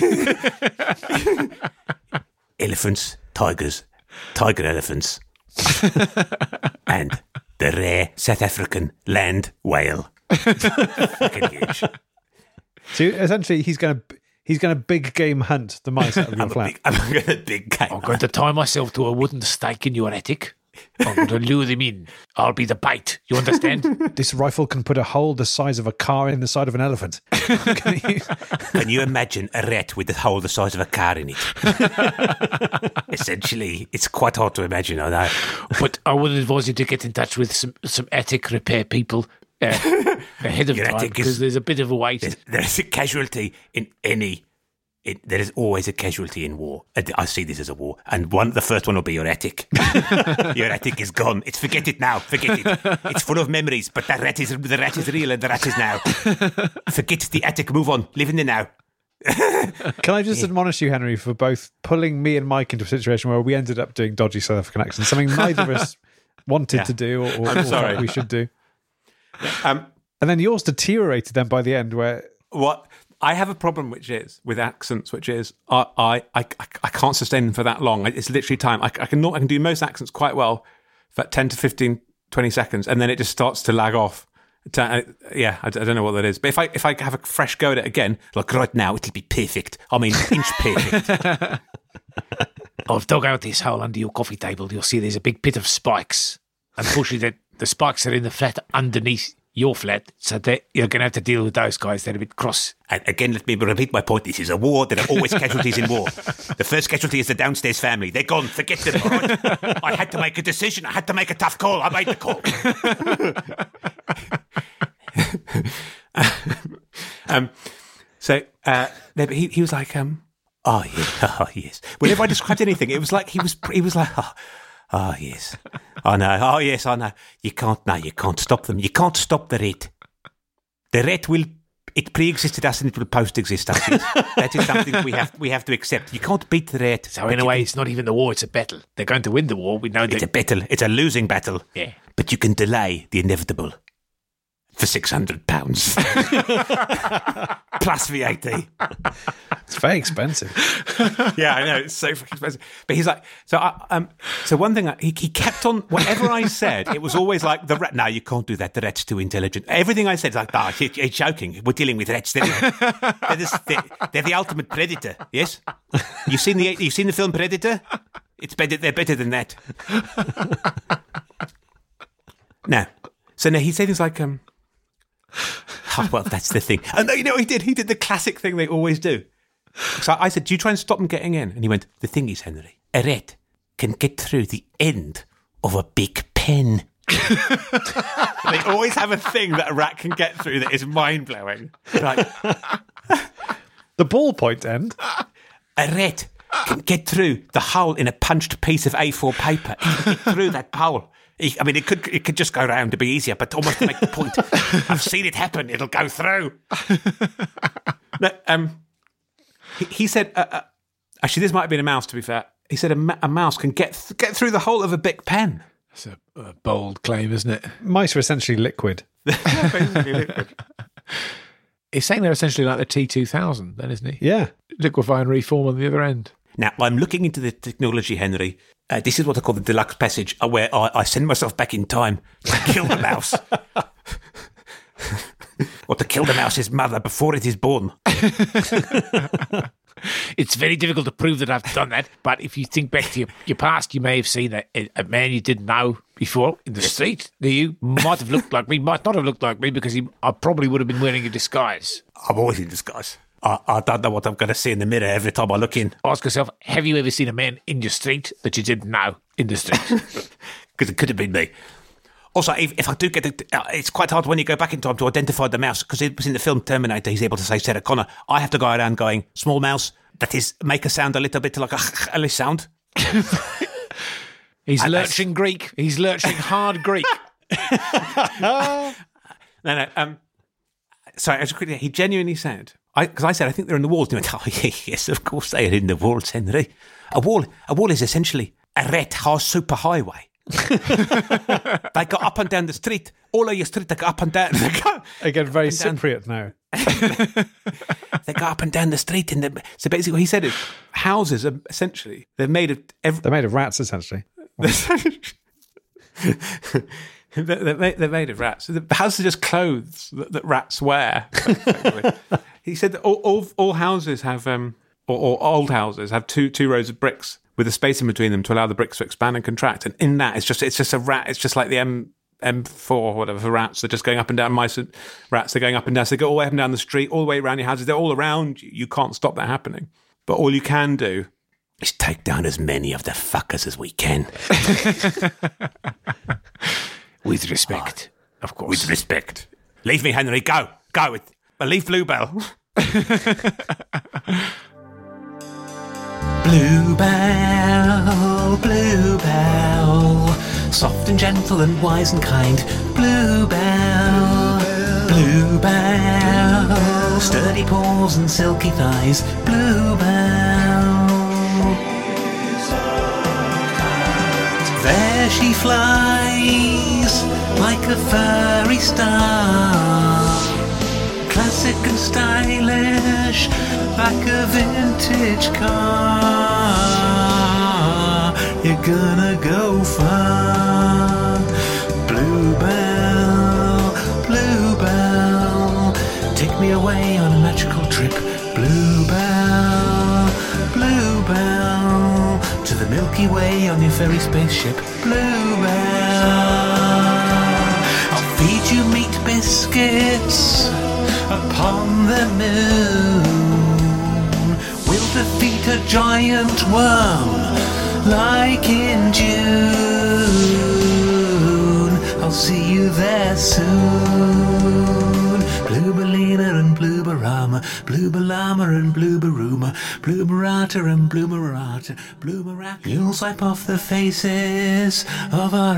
Elephants, tigers, tiger elephants, and the rare South African land whale. Fucking huge. So essentially, he's going to big game hunt the mice out of your flat. I'm a big game. I'm going to tie myself to a wooden stake in your attic. I'm going to lure them in. I'll be the bait. You understand? This rifle can put a hole the size of a car in the side of an elephant. Can you imagine a rat with a hole the size of a car in it? Essentially, it's quite hard to imagine, I know. But I would advise you to get in touch with some attic repair people ahead of Your time, attic because there's a bit of a wait. There's a casualty in any... there is always a casualty in war. I see this as a war. And the first one will be your attic. Your attic is gone. Forget it now. Forget it. It's full of memories, but the rat is real and the rat is now. Forget the attic. Move on. Live in the now. Can I just admonish you, Henry, for both pulling me and Mike into a situation where we ended up doing dodgy South African accents, something neither of us wanted to do or sorry. thought we should do. Um, And then yours deteriorated then by the end where... What I have a problem with accents, which is I can't sustain them for that long. It's literally time. I can do most accents quite well for 10 to 15, 20 seconds, and then it just starts to lag off. I don't know what that is. But if I have a fresh go at it again, like right now, it'll be perfect. I mean, inch perfect. I've dug out this hole under your coffee table. You'll see there's a big pit of spikes. Unfortunately, the spikes are in the flat underneath your flat, so that you're going to have to deal with those guys that are a bit cross. And again, let me repeat my point. This is a war. There are always casualties in war. The first casualty is the downstairs family. They're gone. Forget them. All right? I had to make a decision. I had to make a tough call. I made the call. He was like, oh, yeah, oh, yes. Whenever I described anything, it was like he was like, oh, yes. I know. Oh, yes, I know. You can't stop them. You can't stop the red. The red it pre-existed us and it will post-exist us. That is something we have to accept. You can't beat the red. So in a way, it's not even the war, it's a battle. They're going to win the war. We know that. It's a battle. It's a losing battle. Yeah. But you can delay the inevitable for £600. Plus VAT. It's very expensive. Yeah, I know, it's so freaking expensive. But he's like, so one thing, he kept on, whatever I said, it was always like, no, you can't do that, the rat's too intelligent. Everything I said is like, you're joking, we're dealing with rats. They're the ultimate predator, yes? You've seen the film Predator? They're better than that. Now he said things like, oh, well, that's the thing. And you know what he did? He did the classic thing they always do. So I said, do you try and stop them getting in? And he went, the thing is, Henry, a rat can get through the end of a big pen. They always have a thing that a rat can get through that is mind-blowing. Like, the ballpoint end? A rat can get through the hole in a punched piece of A4 paper. He can get through that hole. I mean, it could just go round to be easier, but almost to make the point. I've seen it happen. It'll go through. He said, actually, this might have been a mouse, to be fair. He said a mouse can get through the whole of a Bic pen. That's a bold claim, isn't it? Mice are essentially liquid. Basically liquid. He's saying they're essentially like the T2000, then, isn't he? Yeah. Liquefy and reform on the other end. Now, I'm looking into the technology, Henry. This is what I call the deluxe passage, where I send myself back in time to kill the mouse. Or to kill the mouse's mother before it is born. It's very difficult to prove that I've done that, but if you think back to your past, you may have seen a man you didn't know before in the street. You might have looked like me, might not have looked like me, because I probably would have been wearing a disguise. I'm always in disguise. I don't know what I'm going to see in the mirror every time I look in. Ask yourself, have you ever seen a man in your street that you didn't know in the street? Because it could have been me. Also, if I do get it, it's quite hard when you go back in time to identify the mouse, because it was in the film Terminator, he's able to say Sarah Connor. I have to go around going, small mouse, that is, make a sound a little bit like a sound. He's lurching Greek. He's lurching hard Greek. No. Sorry, I just quickly, he genuinely said, because I said, I think they're in the walls. And he went, oh, yes, of course they are in the walls, Henry. A wall is essentially a red horse superhighway. They go up and down the street. All of your street, they go up and down. Again, very Cypriot now. They go up and down the street. So basically what he said is, houses are essentially, they're made of... They're made of rats, essentially. They're made of rats. The houses are just clothes that rats wear. He said that all houses have, or old houses have two rows of bricks with a space in between them to allow the bricks to expand and contract. And in that, it's just a rat. It's just like the M4 or whatever for rats. They're just going up and down. Mice and rats, they're going up and down. So they go all the way up and down the street, all the way around your houses. They're all around you. You can't stop that happening. But all you can do is take down as many of the fuckers as we can. With respect, of course. With respect. Leave me, Henry. Go. But leave Bluebell. Bluebell. Soft and gentle and wise and kind. Bluebell. Sturdy paws and silky thighs. Bluebell. There she flies like a furry star, classic and stylish, like a vintage car. You're gonna go far. Bluebell, take me away on a magical trip. Bluebell, to the Milky Way on your fairy spaceship. Bluebell, I'll feed you meat, biscuits baskets upon the moon. We'll defeat a giant worm like in June. I'll see you there soon. Blooberlina and Blooberama, Blooberlama and Blooberuma, Bloomerata and Bloomerata, Bloomerata. You'll swipe off the faces of our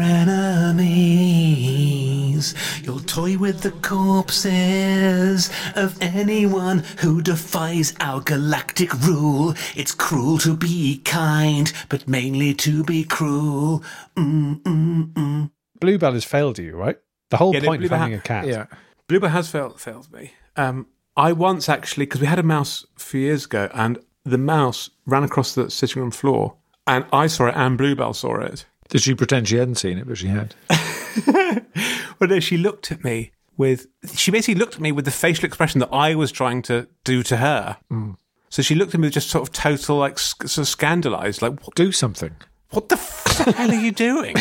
enemies. You'll toy with the corpses of anyone who defies our galactic rule. It's cruel to be kind, but mainly to be cruel. Bluebell has failed you, right? The whole point of Bluebell having a cat. Yeah. Bluebell has failed me. I once actually, because we had a mouse a few years ago, and the mouse ran across the sitting room floor, and I saw it, and Bluebell saw it. Did she pretend she hadn't seen it, but she had? Well, no, she basically looked at me with the facial expression that I was trying to do to her. Mm. So she looked at me with just sort of total, like, sort of scandalised, like, do something. What the hell are you doing?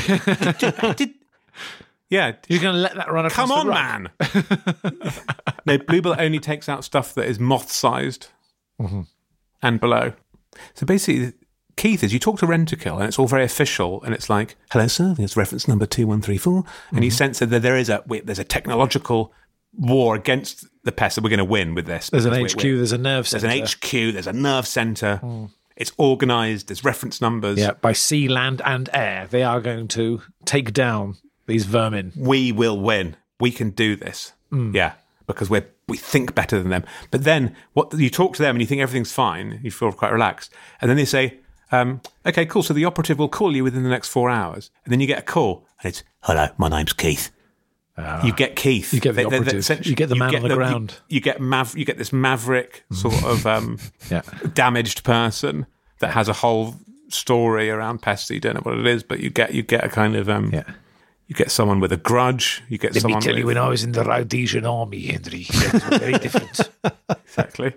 Yeah. You're going to let that run across Come on, the man. No, Bluebell only takes out stuff that is moth-sized and below. So basically, Keith is, you talk to Rentokil and it's all very official and it's like, hello, sir, there's reference number 2134. And you sense that there's a technological war against the pest that we're going to win with this. There's an HQ, there's a nerve centre. There's an HQ, there's a nerve centre. It's organised, there's reference numbers. Yeah, by sea, land and air, they are going to take down these vermin. We will win. We can do this. Yeah, because we think better than them. But then you talk to them and you think everything's fine. You feel quite relaxed. And then they say, okay, cool. So the operative will call you within the next 4 hours. And then you get a call and it's, hello, my name's Keith. You get Keith. You get the operative. You get the man on the ground. You get this maverick sort of damaged person that has a whole story around pests. You don't know what it is, but you get a kind of you get someone with a grudge. You get someone. Let me tell you, when I was in the Rhodesian army, Henry, it was very different. Exactly.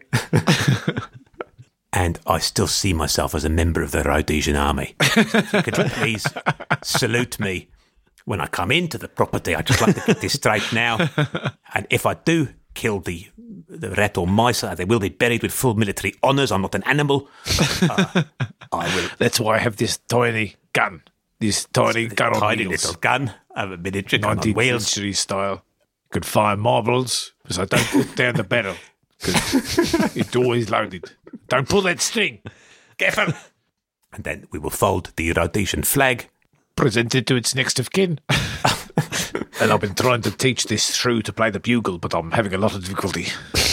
And I still see myself as a member of the Rhodesian army. So if you could please salute me when I come into the property. I'd just like to get this straight now. And if I do kill the rat or mice, they will be buried with full military honours. I'm not an animal. I will. That's why I have this tiny gun. This tiny gun on tiny wheels. little gun. I have a miniature gun on 19th wheels. century style. You could fire marbles because I don't put down the barrel because it's always loaded. Don't pull that string. Careful. And then we will fold the Rhodesian flag. Present it to its next of kin. And I've been trying to teach this shrew to play the bugle, but I'm having a lot of difficulty.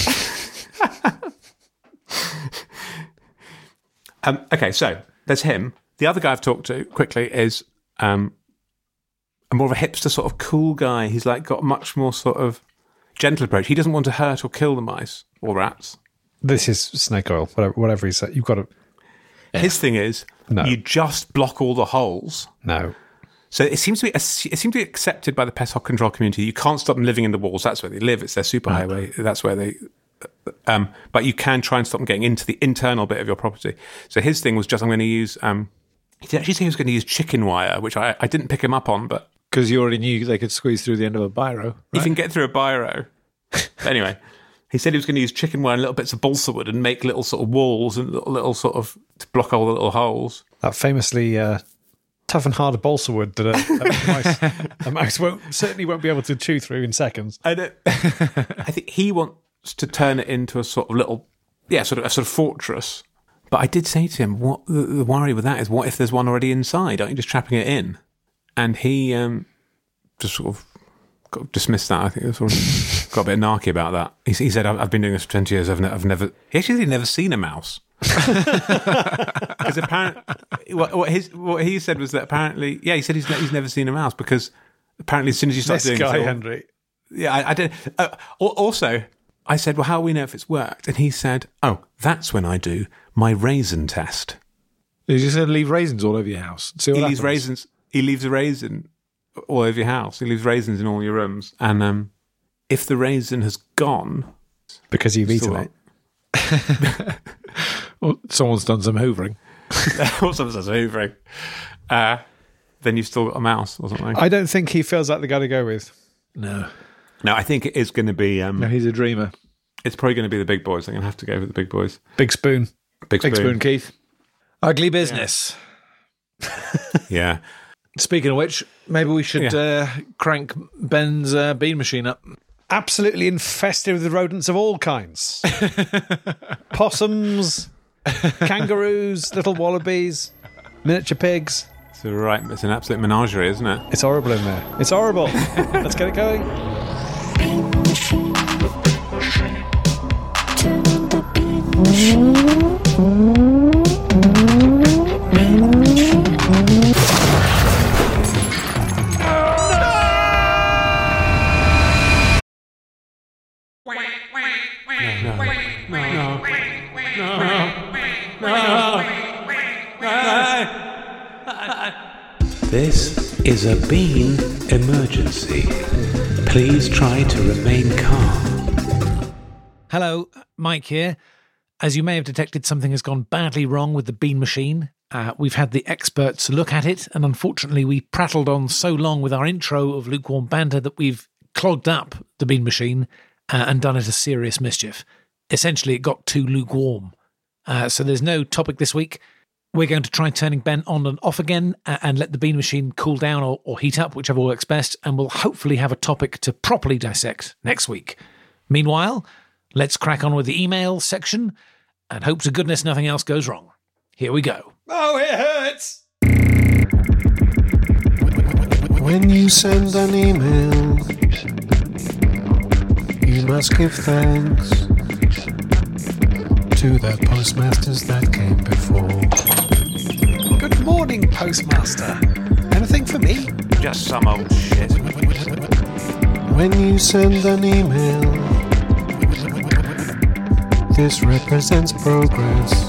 Okay, so there's him. The other guy I've talked to quickly is a more of a hipster sort of cool guy. He's like got a much more sort of gentle approach. He doesn't want to hurt or kill the mice or rats. This is snake oil, whatever he said. You've got to. His thing is, you just block all the holes. No. So it seems to be accepted by the pest control community. You can't stop them living in the walls. That's where they live. It's their superhighway. That's where they. But you can try and stop them getting into the internal bit of your property. So his thing was just, I'm going to use. He did actually say he was going to use chicken wire, which I didn't pick him up on, but because you already knew they could squeeze through the end of a biro. Right? You can get through a biro. Anyway. He said he was going to use chicken wire and little bits of balsa wood and make little sort of walls and little sort of to block all the little holes. That famously tough and hard balsa wood that a mouse certainly won't be able to chew through in seconds. I think he wants to turn it into a sort of little, sort of fortress. But I did say to him, what the worry with that is, what if there's one already inside? Aren't you just trapping it in? And he just sort of dismissed that. I think it sort of got a bit narky about that. He said, I've been doing this for 20 years. He actually had never seen a mouse. Because apparently, what he said was that apparently, he said he's never seen a mouse because apparently as soon as you start doing guy, this, Henry. Yeah, I did. Also, I said, well, how do we know if it's worked? And he said, that's when I do my raisin test. You just said leave raisins all over your house. See what happens. He leaves a raisin all over your house. He leaves raisins in all your rooms. And if the raisin has gone... Because you've eaten it. Well, someone's done some hoovering. Someone's done some hoovering. Then you've still got a mouse or something. I don't think he feels like the guy to go with. No. No, I think it is going to be. No, he's a dreamer. It's probably going to be the big boys. I'm going to have to go with the big boys. Big spoon. Big spoon. Keith. Ugly business. Yeah. Speaking of which, maybe we should crank Ben's bean machine up. Absolutely infested with rodents of all kinds. Possums, kangaroos, little wallabies, miniature pigs. It's an absolute menagerie, isn't it? It's horrible in there. It's horrible. Let's get it going. This is a bean emergency. Please try to remain calm. Hello, Mike here. As you may have detected, something has gone badly wrong with the bean machine. We've had the experts look at it, and unfortunately we prattled on so long with our intro of lukewarm banter that we've clogged up the bean machine and done it a serious mischief. Essentially, it got too lukewarm. So there's no topic this week. We're going to try turning Ben on and off again and let the bean machine cool down or heat up, whichever works best, and we'll hopefully have a topic to properly dissect next week. Meanwhile, let's crack on with the email section and hope to goodness nothing else goes wrong. Here we go. Oh, it hurts! When you send an email, you must give thanks to the postmasters that came before. Good morning, Postmaster. Anything for me? Just some old shit. When you send an email, this represents progress.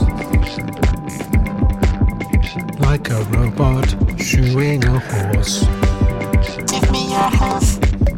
Like a robot shoeing a horse. Give me your horse.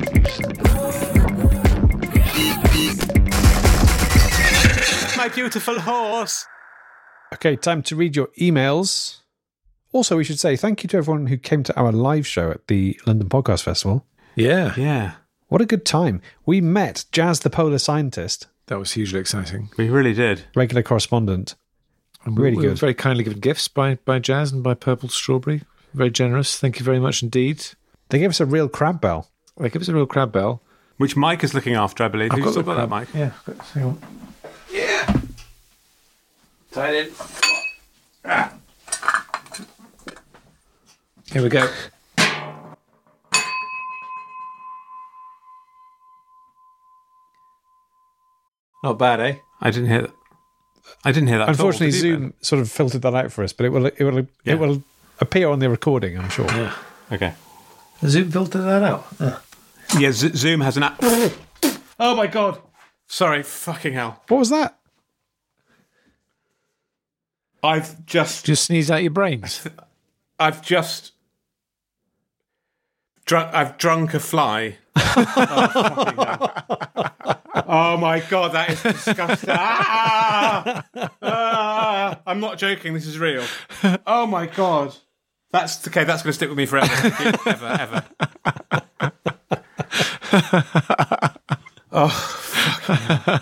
My beautiful horse. Okay, time to read your emails. Also, we should say thank you to everyone who came to our live show at the London Podcast Festival. Yeah, Yeah. What a good time. We met Jazz the Polar Scientist, that was hugely exciting. We really did. regular correspondent. And Really we were good. very kindly given gifts by Jazz and by Purple Strawberry. Very generous. Thank you very much indeed. They gave us a real crab bell. They give us a real crab bell. Which Mike is looking after, I believe. I've Who's got talking the about that, Mike? Yeah, hang on. Yeah. Tied in. Here we go. Not bad, eh? I didn't hear that. I didn't hear that. Unfortunately, at all, did you, Zoom sort of filtered that out for us, but it will appear on the recording, I'm sure. Yeah. Ben? Okay. Zoom filtered that out. Yeah, Zoom has an app. Oh my god! Sorry, fucking hell! What was that? I've just Just sneeze out your brains. I've drunk a fly. Oh, fucking hell. Oh my god, that is disgusting. I'm not joking, this is real. Oh my god. That's okay, that's going to stick with me forever. Ever. Oh, fucking hell.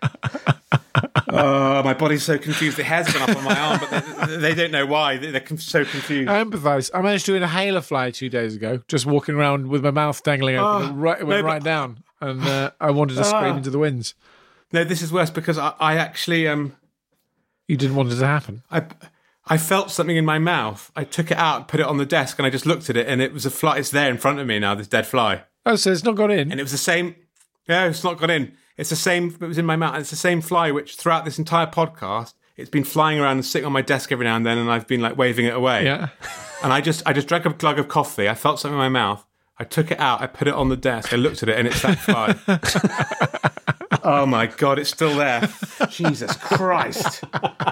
Oh, my body's so confused. The hair's gone up on my arm, but they don't know why. They're so confused. I empathise. I managed to inhale a fly 2 days ago, just walking around with my mouth dangling open. It went right down, and I wanted to scream into the winds. No, this is worse because I actually You didn't want it to happen. I felt something in my mouth. I took it out, put it on the desk, and I just looked at it, and it was a fly. It's there in front of me now, this dead fly. Oh, so it's not got in? And it was the same. Yeah, it's not got in. It's the same. It was in my mouth. And it's the same fly which, throughout this entire podcast, it's been flying around and sitting on my desk every now and then, and I've been like waving it away. Yeah. And I just drank a glug of coffee. I felt something in my mouth. I took it out. I put it on the desk. I looked at it, and it's that fly. Oh my god, it's still there. Jesus Christ.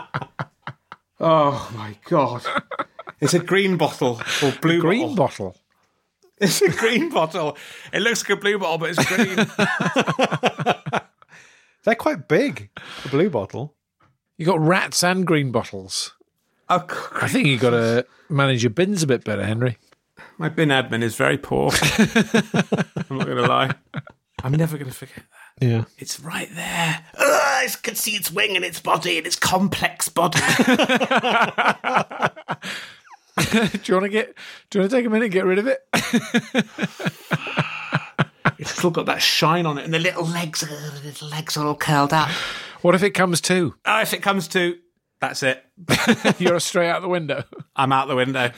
Oh my god. It's a green bottle or blue Green bottle. bottle. It's a green bottle. It looks like a blue bottle, but it's green. They're quite big, the blue bottle. You got rats and green bottles. Oh, I think you got to manage your bins a bit better, Henry. my bin admin is very poor. I'm not going to lie. I'm never going to forget that. Yeah. It's right there. I can see its wing and its body and its complex body. Do you want to take a minute and get rid of it? It's still got that shine on it, and the little legs are all curled up. What if it comes to? Oh, if it comes to, that's it. You're straight out the window. I'm out the window.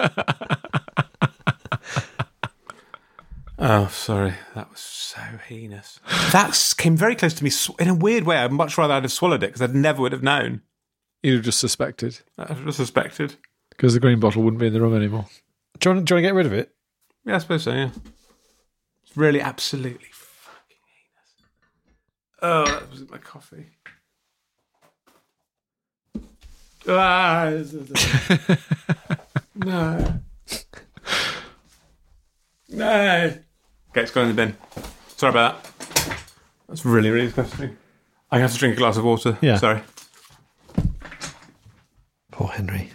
Oh, sorry. That was so heinous. That came very close to me in a weird way. I'd much rather I'd have swallowed it because I never would have known. You'd have just suspected. I'd have suspected. Because the green bottle wouldn't be in the room anymore. Do you want to get rid of it? Yeah, I suppose so, yeah. It's really absolutely fucking heinous. Oh, that was my coffee. No. No. Okay, it's gone in the bin. Sorry about that. That's really, really disgusting. I have to drink a glass of water. Yeah. Sorry. Poor Henry.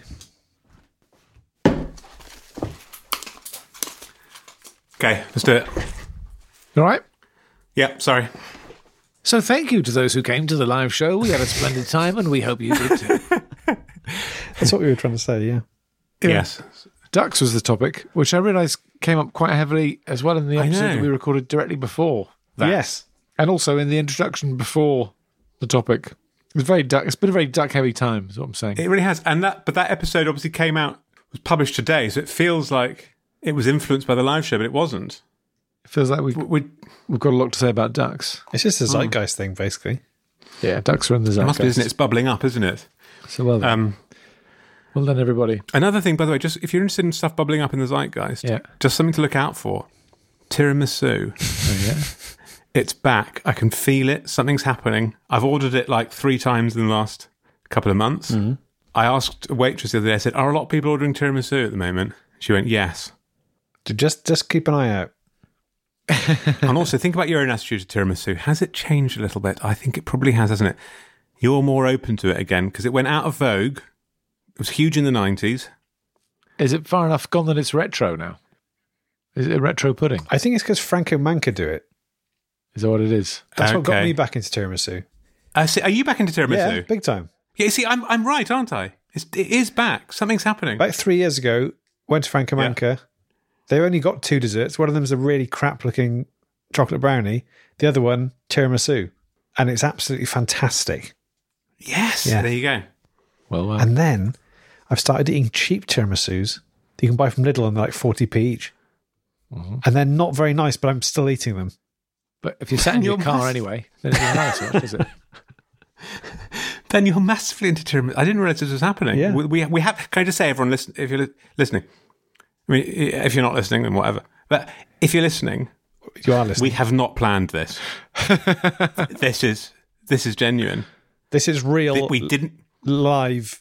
Okay, let's do it. All right. Yeah, sorry. So thank you to those who came to the live show. We had a splendid time, and we hope you did too. That's what we were trying to say, yeah. Yes. Ducks was the topic, which I realised came up quite heavily as well in the I episode know. that we recorded directly before that. Yes. And also in the introduction before the topic. It's been a very duck-heavy time, is what I'm saying. It really has. But that episode obviously was published today, so it feels like it was influenced by the live show, but it wasn't. It feels like we've got a lot to say about ducks. It's just a zeitgeist thing, basically. Yeah, ducks are in the It zeitgeist. must be, isn't it? It's bubbling up, isn't it? So well done. Well done, everybody. Another thing, by the way, just if you're interested in stuff bubbling up in the zeitgeist, just something to look out for. Tiramisu. Oh, yeah. It's back. I can feel it. Something's happening. I've ordered it like 3 times in the last couple of months. Mm-hmm. I asked a waitress the other day, I said, are a lot of people ordering tiramisu at the moment? She went, yes. Just keep an eye out. And also think about your own attitude to tiramisu. Has it changed a little bit? I think it probably has, hasn't it? You're more open to it again because it went out of vogue. It was huge in the 90s. Is it far enough gone that it's retro now? Is it a retro pudding? I think it's because Franco Manca do it. Is that what it is? That's what got me back into tiramisu. Are you back into tiramisu? Yeah, big time. Yeah, see, I'm right, aren't I? It is back. Something's happening. About 3 years ago, went to Franco Manca. Yeah. They only got 2 desserts. One of them is a really crap-looking chocolate brownie. The other one, tiramisu. And it's absolutely fantastic. Yes, there you go. Well, and then I've started eating cheap tiramisus that you can buy from Lidl and they're like 40p each. Mm-hmm. And they're not very nice, but I'm still eating them. But if you're sat in your car anyway, then it doesn't matter so much, does it? Ben, you're massively into tiramisu. I didn't realise this was happening. Yeah. We have. Can I just say, everyone, listen, if you're listening, I mean, if you're not listening, then whatever. But if you're listening, you are listening. We have not planned this. This is genuine. This is real. We didn't live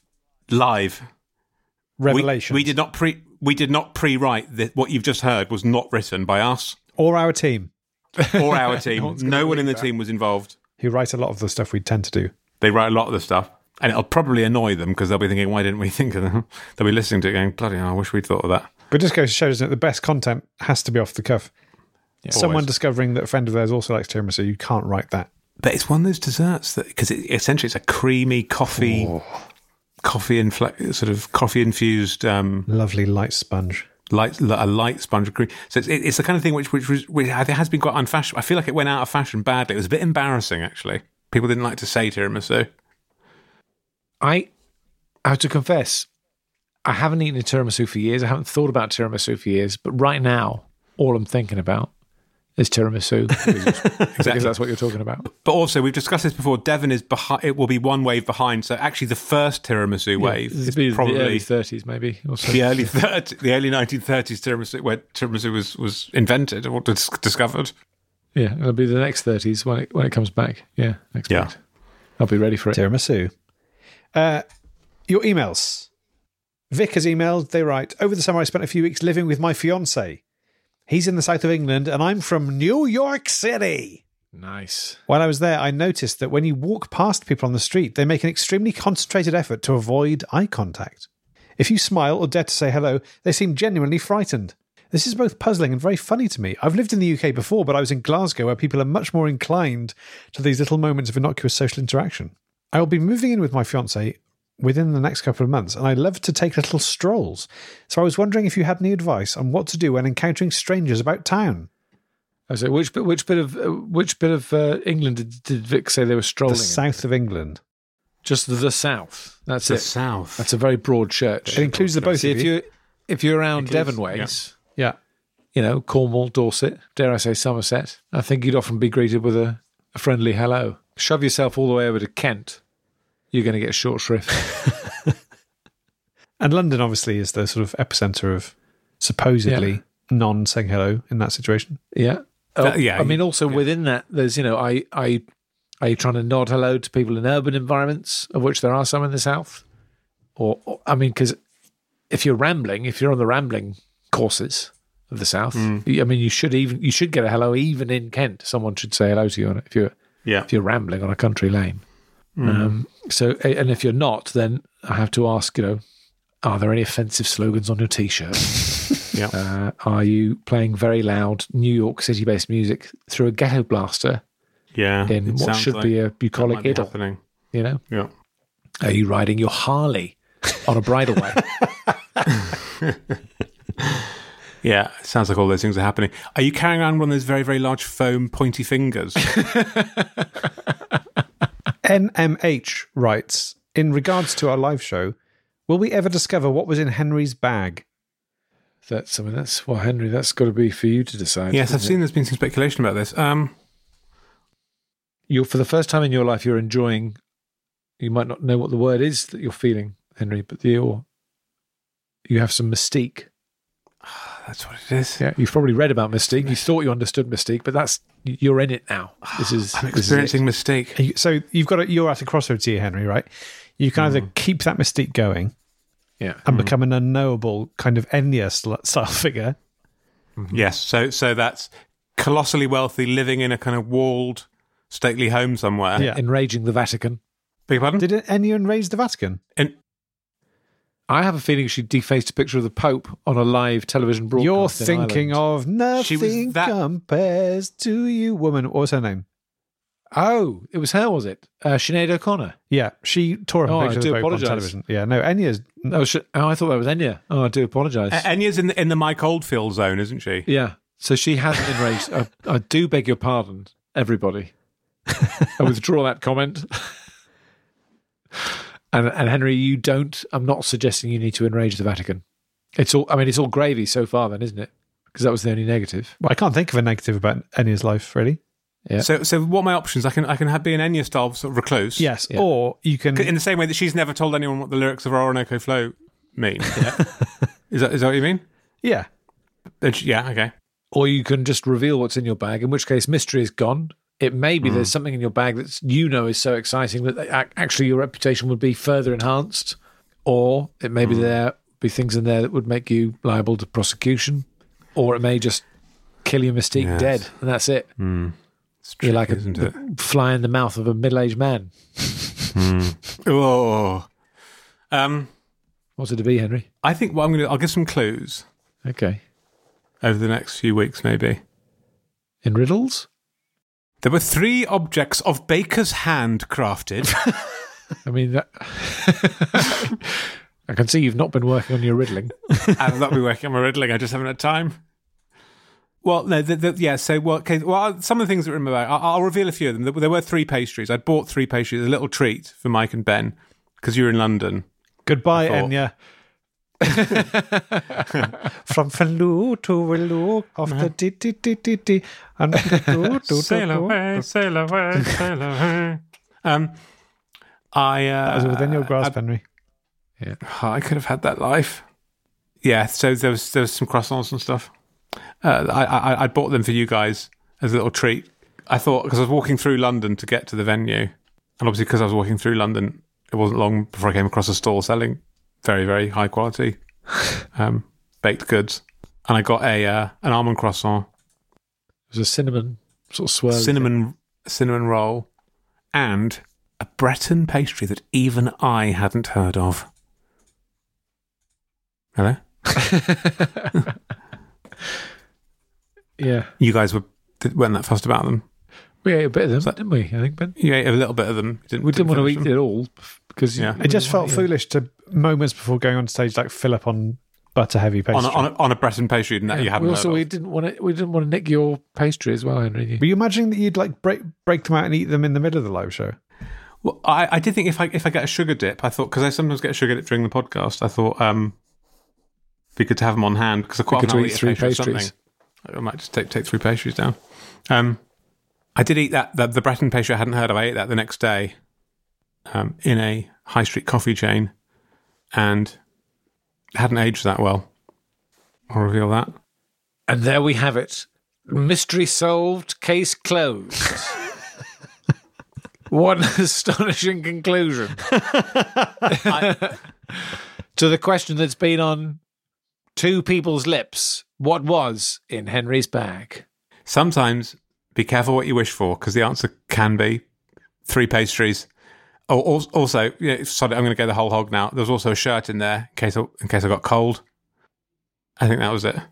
revelation. We did not pre-write what you've just heard was not written by us or our team. Or our team. No one in the team was involved. Who write a lot of the stuff we tend to do. They write a lot of the stuff. And it'll probably annoy them because they'll be thinking, why didn't we think of them? They'll be listening to it going, bloody hell, I wish we'd thought of that. But it just goes to show that the best content has to be off the cuff. Yeah, Someone always. Discovering that a friend of theirs also likes tiramisu, you can't write that. But it's one of those desserts that, because essentially it's a creamy coffee infused lovely light sponge. A light sponge of cream. So it's the kind of thing which I think has been quite unfashionable. I feel like it went out of fashion badly. It was a bit embarrassing, actually. People didn't like to say tiramisu. I have to confess, I haven't eaten a tiramisu for years. I haven't thought about tiramisu for years. But right now, all I'm thinking about is tiramisu. Exactly, that's what you're talking about. But also, we've discussed this before. Devon is behind. It will be one wave behind. So actually, the first tiramisu wave is probably the early 30s, maybe. The early 1930s tiramisu, where tiramisu was invented or discovered. Yeah, it'll be the next 30s when it comes back. Yeah, expect. I'll be ready for it. Tiramisu. Your emails. Vic has emailed. They write, over the summer I spent a few weeks living with my fiancé. He's in the south of England and I'm from New York City. Nice. While I was there, I noticed that when you walk past people on the street, they make an extremely concentrated effort to avoid eye contact. If you smile or dare to say hello, they seem genuinely frightened. This is both puzzling and very funny to me. I've lived in the UK before, but I was in Glasgow, where people are much more inclined to these little moments of innocuous social interaction. I will be moving in with my fiancée within the next couple of months, and I love to take little strolls. So I was wondering if you had any advice on what to do when encountering strangers about town. So which bit of England did Vic say they were strolling The in? south of England. Just the south. That's The it. south. That's a very broad church. It includes the both See, of you. if you're around Includes- Devon ways, Yeah. Cornwall, Dorset, dare I say Somerset, I think you'd often be greeted with a friendly hello. Shove yourself all the way over to Kent, you're going to get short shrift. And London, obviously, is the sort of epicenter of supposedly non-saying hello in that situation. Yeah. yeah, I mean, also within that, there's, are you trying to nod hello to people in urban environments, of which there are some in the south? Or because if you're on the rambling courses of the south, you should get a hello even in Kent. Someone should say hello to you if you're rambling on a country lane. So, and if you're not, then I have to ask, are there any offensive slogans on your T-shirt? Are you playing very loud New York City-based music through a ghetto blaster Yeah. in it what sounds should like be a that bucolic might be idyll? happening. Yeah. Yeah. Are you riding your Harley on a bridleway? Yeah, it sounds like all those things are happening. Are you carrying around one of those very, very large foam pointy fingers? NMH writes, in regards to our live show, will we ever discover what was in Henry's bag? Henry, that's got to be for you to decide. Yes, I've isn't seen there's been some speculation about this. it? For the first time in your life, you're enjoying. You might not know what the word is that you're feeling, Henry, but you have some mystique. That's what it is. Yeah, you've probably read about mystique. You thought you understood mystique, but you're in it now. I'm experiencing mistake. So you're at a crossroads here, Henry, right? You can either keep that mystique going and become an unknowable kind of Enya style figure. Yes, so that's colossally wealthy, living in a kind of walled, stately home somewhere. Yeah. enraging the Vatican. Beg your pardon? Did Enya enrage the Vatican? I have a feeling she defaced a picture of the Pope on a live television broadcast. You're in thinking Ireland. of nothing that- compares to you, woman. What was her name? Oh, it was her, was it? Sinead O'Connor. Yeah, she tore up a Oh, I picture of do the Pope on apologise. television. Yeah, no, Enya's... I thought that was Enya. Oh, I do apologise. Enya's in the Mike Oldfield zone, isn't she? Yeah. So she hasn't enraged. I do beg your pardon, everybody. I withdraw that comment. And Henry, you don't. I'm not suggesting you need to enrage the Vatican. It's all gravy so far, then, isn't it? Because that was the only negative. Well, I can't think of a negative about Enya's life, really. Yeah. So what are my options? I can be an Enya style sort of recluse. Yes, Yeah. or you can... In the same way that she's never told anyone what the lyrics of Orinoco Flow mean. Yeah. Is that what you mean? Yeah. Yeah. Okay. Or you can just reveal what's in your bag, in which case mystery is gone. It may be there's something in your bag that is so exciting that actually your reputation would be further enhanced. Or it may be there be things in there that would make you liable to prosecution. Or it may just kill your mystique dead, and that's it. It's You're tricky, like isn't it? a fly in the mouth of a middle-aged man. Oh. What's it to be, Henry? I think I'll give some clues Okay. over the next few weeks, maybe. In riddles? There were 3 objects of baker's hand crafted. I mean, I can see you've not been working on your riddling. I've not been working on my riddling. I just haven't had time. Well, no, So, some of the things that are in my bag, I'll reveal a few of them. There were 3 pastries. I bought 3 pastries, a little treat for Mike and Ben, because you're in London. Goodbye, I thought- Enya. From Fenloo to Willow of the D and Sail away, sail away, sail away. That was within your grasp, Henry. I could have had that life. Yeah, so there was some croissants and stuff. I bought them for you guys as a little treat. I thought, because I was walking through London to get to the venue, and obviously because I was walking through London, it wasn't long before I came across a stall selling very, very high quality baked goods, and I got an almond croissant, It was a cinnamon sort of swirl. cinnamon roll, and a Breton pastry that even I hadn't heard of. Hello? Yeah. You guys weren't that fussed about them. We ate a bit of them, didn't we? I think, Ben. You ate a little bit of them. We didn't want to finish eat them. it all because It just felt foolish to moments before going on stage, like fill up on butter heavy pastry. on a bread and pastry that you hadn't heard of. we didn't want to nick your pastry as well, Henry. Were you imagining that you'd like break them out and eat them in the middle of the live show? Well, I did think if I get a sugar dip, I thought, because I sometimes get a sugar dip during the podcast, I thought be good to have them on hand because I quite often to I'll eat eat a 3 pastry or something. pastries. I might just take 3 pastries down. I did eat the Breton pastry I hadn't heard of. I ate that the next day in a high street coffee chain, and it hadn't aged that well. I'll reveal that. And there we have it. Mystery solved, case closed. What an astonishing conclusion to the question that's been on 2 people's lips. What was in Henry's bag? Sometimes be careful what you wish for, because the answer can be 3 pastries. Oh, also, sorry, I'm going to go the whole hog now. There was also a shirt in there in case I got cold. I think that was it.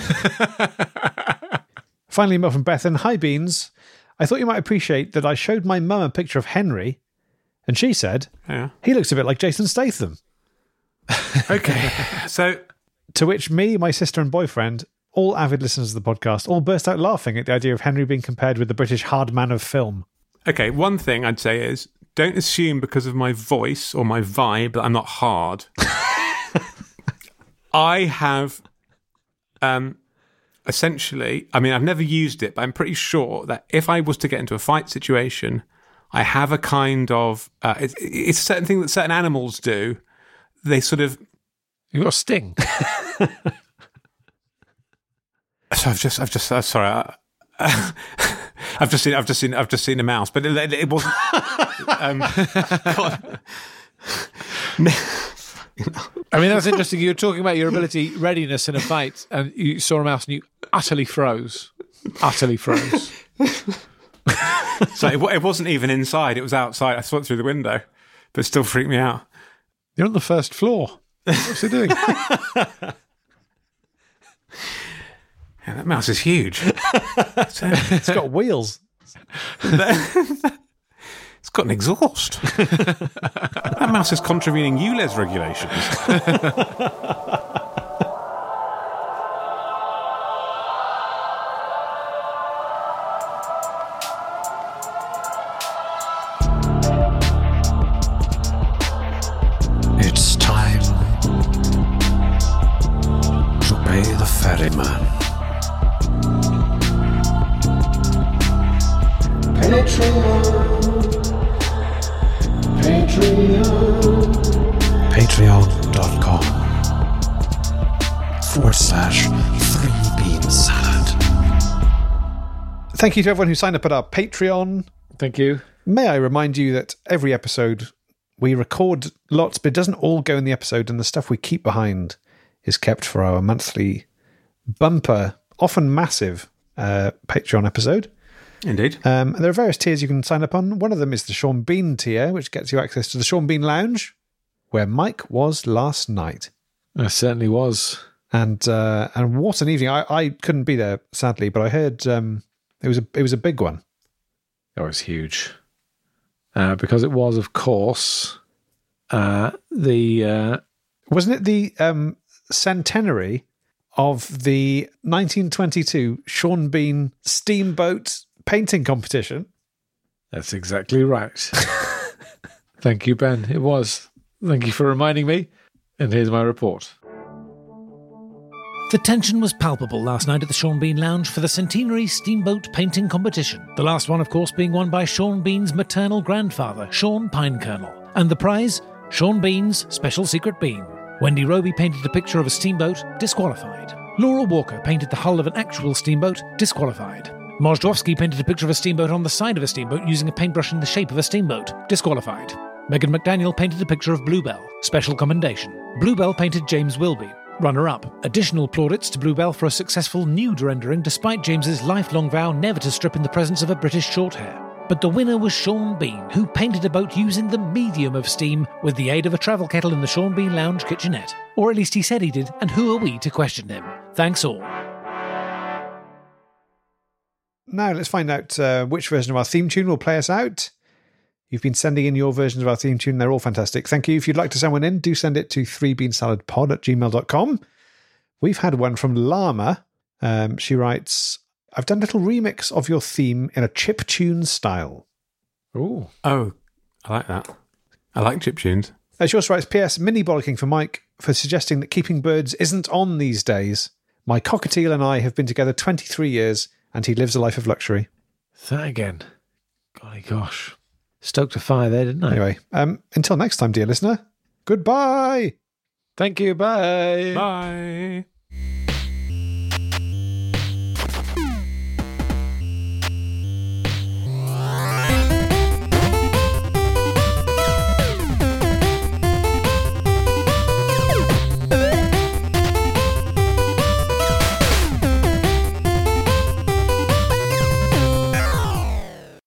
Finally, Muff and Bethan, hi Beans. I thought you might appreciate that I showed my mum a picture of Henry, and she said, Yeah. he looks a bit like Jason Statham. Okay. So, To which me, my sister and boyfriend, all avid listeners of the podcast, all burst out laughing at the idea of Henry being compared with the British hard man of film. okay, one thing I'd say is, don't assume because of my voice or my vibe that I'm not hard. I have essentially, I mean, I've never used it, but I'm pretty sure that if I was to get into a fight situation, I have a kind of, it's a certain thing that certain animals do. They sort of, You got a sting. so I've just sorry. I've just seen a mouse, but it wasn't. God. I mean, that's interesting. You were talking about your readiness in a fight, and you saw a mouse and you utterly froze. Utterly froze. So it wasn't even inside; it was outside. I saw it through the window, but it still freaked me out. You're on the first floor. What's he doing? Yeah, that mouse is huge. It's got wheels. It's got an exhaust. That mouse is contravening ULEZ regulations. It's time to pay the ferryman. Patreon.com/3beansalad. Thank you to everyone who signed up at our Patreon. Thank you. May I remind you that every episode we record lots, but it doesn't all go in the episode, and the stuff we keep behind is kept for our monthly bumper, often massive Patreon episode. Indeed. And there are various tiers you can sign up on. One of them is the Sean Bean tier, which gets you access to the Sean Bean Lounge, where Mike was last night. It certainly was. And what an evening! I couldn't be there, sadly, but I heard it was a big one. That was huge. Because it was, of course, Wasn't it the centenary of the 1922 Sean Bean Steamboat painting competition? That's exactly right. Thank you, Ben. It was. Thank you for reminding me. And here's my report. The tension was palpable last night at the Sean Bean Lounge for the centenary steamboat painting competition. The last one, of course, being won by Sean Bean's maternal grandfather, Sean Pinekernel. And the prize, Sean Bean's special secret bean. Wendy Roby painted a picture of a steamboat, disqualified. Laura Walker painted the hull of an actual steamboat, disqualified. Mozdowski painted a picture of a steamboat on the side of a steamboat using a paintbrush in the shape of a steamboat, disqualified. Megan McDaniel painted a picture of Bluebell, special commendation. Bluebell painted James Wilby, runner-up. Additional plaudits to Bluebell for a successful nude rendering despite James's lifelong vow never to strip in the presence of a British shorthair. But the winner was Sean Bean, who painted a boat using the medium of steam with the aid of a travel kettle in the Sean Bean Lounge kitchenette. Or at least he said he did, and who are we to question him? Thanks all. Now let's find out which version of our theme tune will play us out. You've been sending in your versions of our theme tune. They're all fantastic. Thank you. If you'd like to send one in, do send it to 3beansaladpod@gmail.com. We've had one from Llama. She writes, I've done a little remix of your theme in a chiptune style. Ooh. Oh, I like that. I like chiptunes. She also writes, P.S. Mini bollocking for Mike for suggesting that keeping birds isn't on these days. My cockatiel and I have been together 23 years and he lives a life of luxury. That again. Golly gosh. Stoked a fire there, didn't I? Anyway, until next time, dear listener, goodbye. Thank you. Bye. Bye.